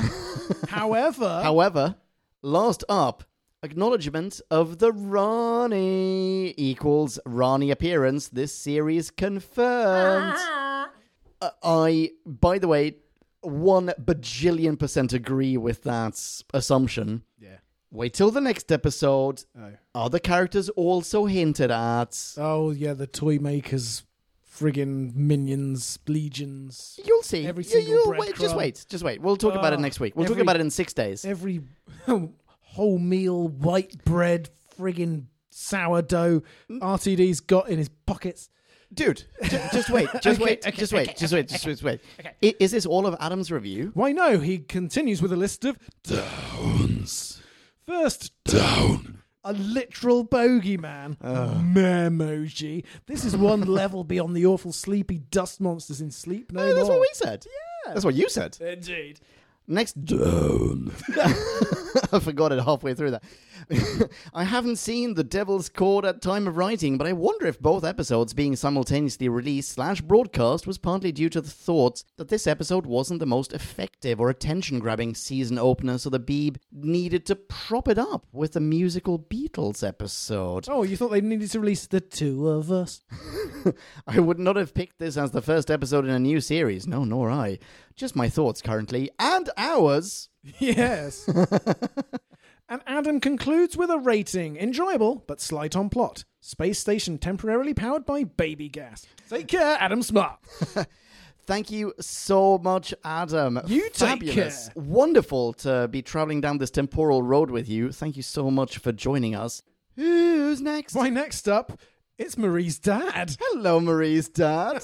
last up, acknowledgement of the Rani equals Rani appearance. This series confirmed. I, by the way, 1 bajillion% agree with that assumption. Yeah. Wait till the next episode. Oh. Other characters also hinted at. Oh, yeah, the toy makers, friggin' minions, legions. You'll see. Every single wait, breadcrumb. just wait. We'll talk about it next week. We'll talk about it in 6 days. Every wholemeal, white bread, friggin' sourdough RTD's got in his pockets. Dude, just wait. Just wait. Okay. Is this all of Adam's review? Why no, he continues with a list of downs. First, down. A literal bogeyman. Memoji. This is one level beyond the awful sleepy dust monsters in Sleep No More. That's what we said. Yeah. That's what you said. Indeed. Next, down. I forgot it halfway through that. I haven't seen The Devil's Cord at time of writing, but I wonder if both episodes being simultaneously released / broadcast was partly due to the thoughts that this episode wasn't the most effective or attention-grabbing season opener, so the Beeb needed to prop it up with a musical Beatles episode. Oh, you thought they needed to release The Two of Us? I would not have picked this as the first episode in a new series. No, nor I. Just my thoughts currently, and ours. Yes. And Adam concludes with a rating. Enjoyable, but slight on plot. Space station temporarily powered by baby gas. Take care, Adam Smart. Thank you so much, Adam. You take Fabulous. care. Wonderful to be traveling down this temporal road with you. Thank you so much for joining us. Who's next? Why, next up, it's Marie's dad. Hello, Marie's dad.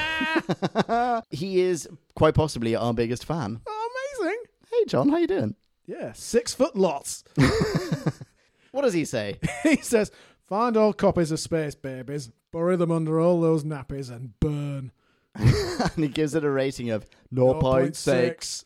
He is quite possibly our biggest fan. Oh, amazing. Hey, John, how you doing? Yeah, 6 foot lots. What does he say? He says, find all copies of Space Babies, bury them under all those nappies, and burn. And he gives it a rating of 0.6.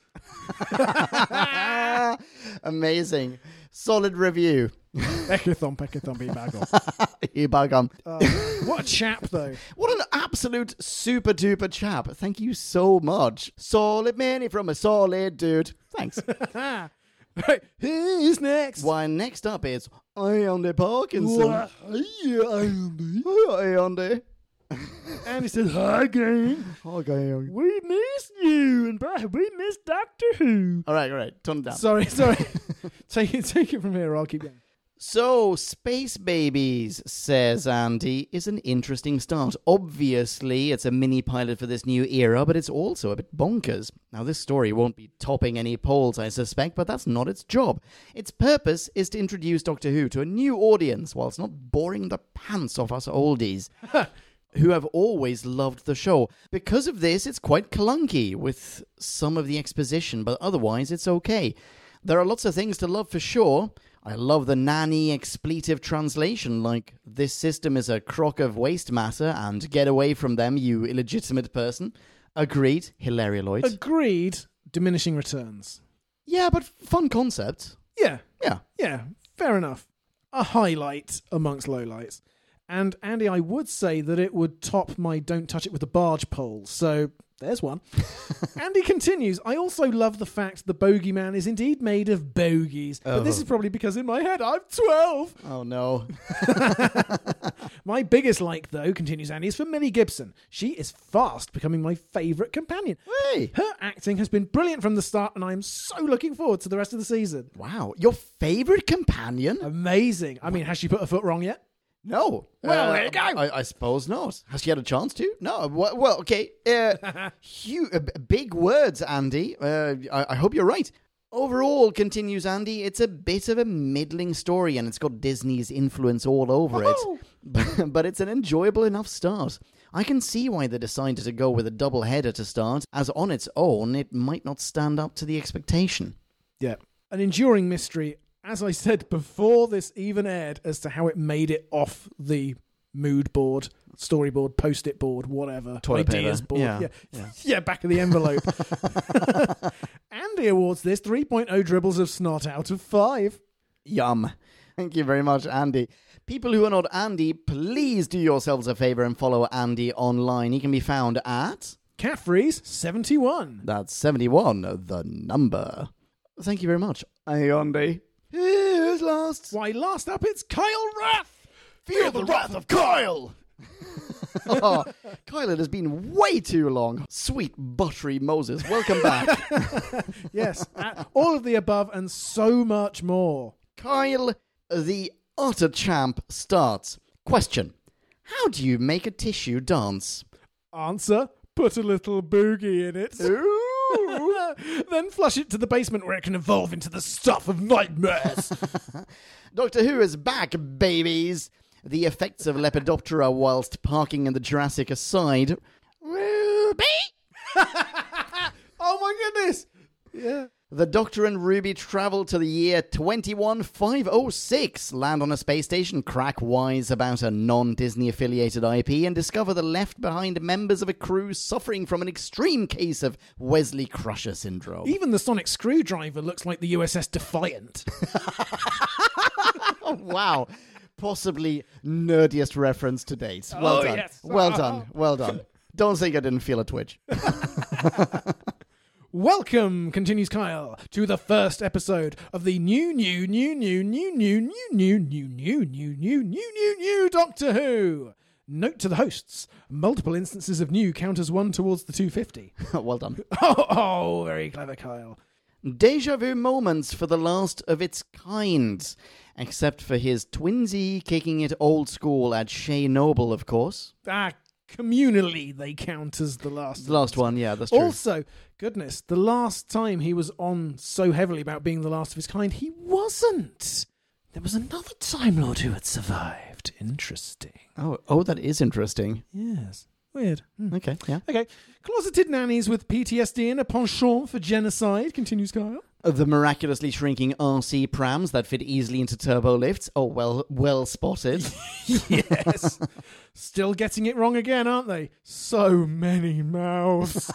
Amazing. Solid review. Ekathomp, Ibagom. Ibagam. What a chap, though. What an absolute super duper chap. Thank you so much. Solid mini from a solid dude. Thanks. Right, who's next? Why, next up is Andy Parkinson. What? Hi, Andy. And he said, "Hi, gang. Hi, gang. We missed you, and we missed Doctor Who." All right. Turn it down. Sorry. Take it from here. I'll keep going. So, Space Babies, says Andy, is an interesting start. Obviously, it's a mini pilot for this new era, but it's also a bit bonkers. Now, this story won't be topping any polls, I suspect, but that's not its job. Its purpose is to introduce Doctor Who to a new audience, whilst not boring the pants off us oldies. Who have always loved the show. Because of this, it's quite clunky with some of the exposition, but otherwise it's okay. There are lots of things to love for sure. I love the nanny expletive translation, like, "This system is a crock of waste matter, and get away from them, you illegitimate person." Agreed. Hilarioloid. Agreed. Diminishing returns. Yeah, but fun concept. Yeah. Yeah. Yeah. Fair enough. A highlight amongst lowlights. And Andy, I would say that it would top my "don't touch it with a barge" poll. So there's one. Andy continues, "I also love the fact the bogeyman is indeed made of bogies. But this is probably because in my head I'm 12. Oh, no. My biggest like, though," continues Andy, "is for Millie Gibson. She is fast becoming my favourite companion. Hey. Her acting has been brilliant from the start, and I am so looking forward to the rest of the season." Wow. Your favourite companion? Amazing. I mean, has she put her foot wrong yet? No. Well, there you go. I suppose not. Has she had a chance to? No. Well, okay. Big words, Andy. I hope you're right. Overall, continues Andy, it's a bit of a middling story, and it's got Disney's influence all over it. But it's an enjoyable enough start. I can see why they decided to go with a double-header to start, as on its own, it might not stand up to the expectation. Yeah. An enduring mystery, as I said before this even aired, as to how it made it off the mood board, storyboard, post-it board, whatever. Toilet ideas paper. board. Yeah, back of the envelope. Andy awards this 3.0 dribbles of snot out of 5. Yum. Thank you very much, Andy. People who are not Andy, please do yourselves a favour and follow Andy online. He can be found at... Catfreeze71. That's 71, the number. Thank you very much. Hey, Andy. Who's last? Why, last up, it's Kyle Rath. Feel the wrath of Kyle! Oh, Kyle, it has been way too long. Sweet, buttery Moses, welcome back. Yes, all of the above and so much more. Kyle, the utter champ, starts. Question. How do you make a tissue dance? Answer, put a little boogie in it. Then flush it to the basement where it can evolve into the stuff of nightmares. Doctor Who is back, babies. The effects of Lepidoptera whilst parking in the Jurassic aside. Ruby! Oh my goodness! Yeah. The Doctor and Ruby travel to the year 21506, land on a space station, crack wise about a non-Disney affiliated IP, and discover the left-behind members of a crew suffering from an extreme case of Wesley Crusher syndrome. Even the sonic screwdriver looks like the USS Defiant. Oh, wow. Possibly nerdiest reference to date. Well done. Yes. Well done. Don't think I didn't feel a twitch. Welcome, continues Kyle, to the first episode of the new Doctor Who. Note to the hosts, multiple instances of new count as 1 towards the 250. Well done. Oh, very clever, Kyle. Deja vu moments for the last of its kind. Except for his twinsy kicking it old school at Shea Noble, of course. Communally, they count as the last. The last one, yeah, that's true. Also, goodness, the last time he was on so heavily about being the last of his kind, he wasn't. There was another Time Lord who had survived. Interesting. Oh, that is interesting. Yes. Weird. Okay, yeah. Okay. Closeted nannies with PTSD and a penchant for genocide, continues Kyle. The miraculously shrinking RC prams that fit easily into turbo lifts. Oh, well spotted. Yes. Still getting it wrong again, aren't they? So many mouths.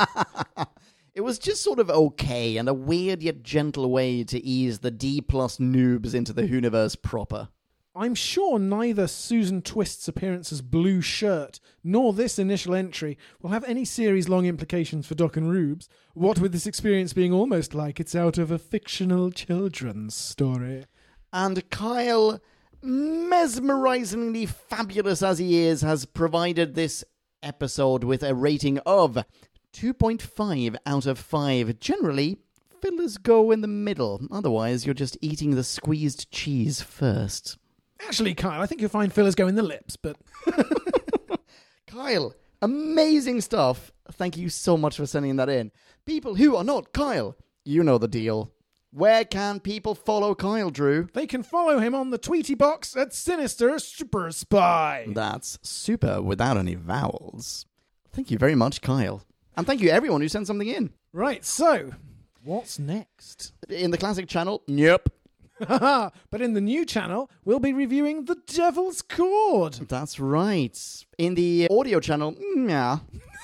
It was just sort of okay, and a weird yet gentle way to ease the D-plus noobs into the Hooniverse proper. I'm sure neither Susan Twist's appearance as Blue Shirt nor this initial entry will have any series-long implications for Doc and Rubes, what with this experience being almost like it's out of a fictional children's story. And Kyle, mesmerizingly fabulous as he is, has provided this episode with a rating of 2.5 out of 5. Generally, fillers go in the middle. Otherwise, you're just eating the squeezed cheese first. Actually, Kyle, I think you'll find fillers go in the lips, but... Kyle, amazing stuff. Thank you so much for sending that in. People who are not Kyle, you know the deal. Where can people follow Kyle, Drew? They can follow him on the Tweety box at Sinister Super Spy. That's super without any vowels. Thank you very much, Kyle. And thank you everyone who sent something in. Right, so, what's next? In the classic channel, yep. But in the new channel, we'll be reviewing The Devil's Chord. That's right. In the audio channel, yeah.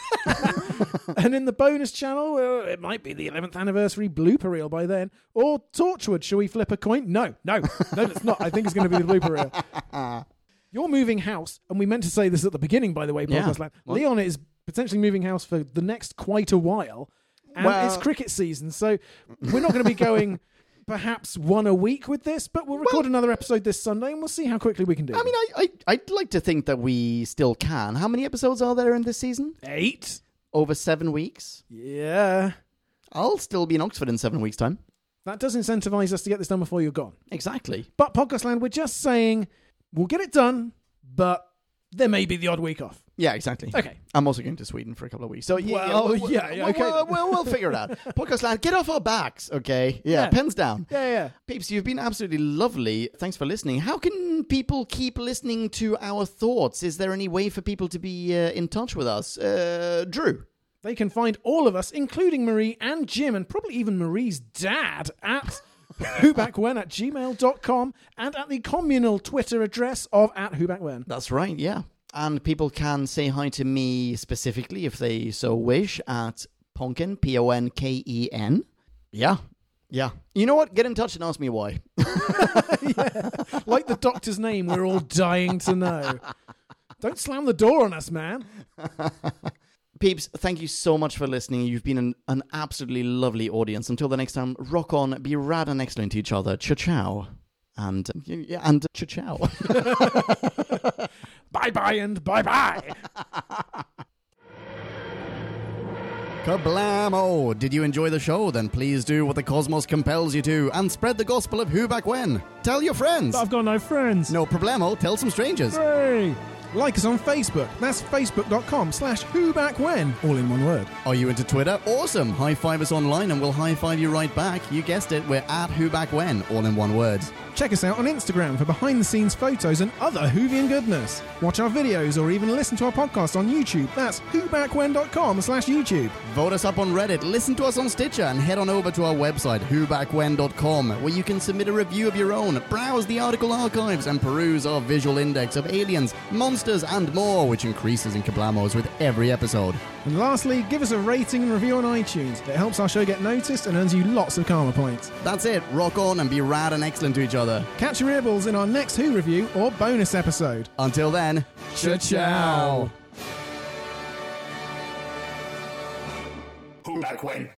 And in the bonus channel, well, it might be the 11th anniversary blooper reel by then. Or Torchwood. Shall we flip a coin? No, it's not. I think it's going to be the blooper reel. You're moving house, and we meant to say this at the beginning, by the way, Podcast Land. Leon is potentially moving house for the next quite a while. And it's cricket season, so we're not going to be going... perhaps one a week with this, but we'll record another episode this Sunday and we'll see how quickly we can do it. I mean, I'd like to think that we still can. How many episodes are there in this season? 8. Over 7 weeks? Yeah. I'll still be in Oxford in 7 weeks' time. That does incentivize us to get this done before you're gone. Exactly. But Podcast Land, we're just saying we'll get it done, but there may be the odd week off. Yeah, exactly. Okay. I'm also going to Sweden for a couple of weeks. So okay. We'll figure it out. Podcast Land, get off our backs, okay? Yeah, pens down. Yeah. Peeps, you've been absolutely lovely. Thanks for listening. How can people keep listening to our thoughts? Is there any way for people to be in touch with us? Drew? They can find all of us, including Marie and Jim, and probably even Marie's dad, at whobackwhen@gmail.com and at the communal Twitter address of @whobackwhen. That's right, yeah. And people can say hi to me specifically, if they so wish, at Ponken, Ponken. Yeah. You know what? Get in touch and ask me why. Yeah. Like the doctor's name, we're all dying to know. Don't slam the door on us, man. Peeps, thank you so much for listening. You've been an absolutely lovely audience. Until the next time, rock on, be rad and excellent to each other. Ciao. And ciao. Bye-bye and bye-bye. Kablamo! Did you enjoy the show? Then please do what the cosmos compels you to and spread the gospel of Who Back When. Tell your friends. I've got no friends. No problemo, tell some strangers. Hey! Like us on Facebook. That's facebook.com/whobackwhen, all in one word. Are you into Twitter? Awesome! High five us online and we'll high five you right back. You guessed it, we're at Who Back When, all in one word. Check us out on Instagram for behind-the-scenes photos and other Whovian goodness. Watch our videos or even listen to our podcast on YouTube. That's whobackwhen.com/YouTube. Vote us up on Reddit, listen to us on Stitcher, and head on over to our website, whobackwhen.com, where you can submit a review of your own, browse the article archives, and peruse our visual index of aliens, monsters, and more, which increases in kablamos with every episode. And lastly, give us a rating and review on iTunes. It helps our show get noticed and earns you lots of karma points. That's it. Rock on and be rad and excellent to each other. Catch your earballs in our next Who review or bonus episode. Until then, ciao. Who Back When?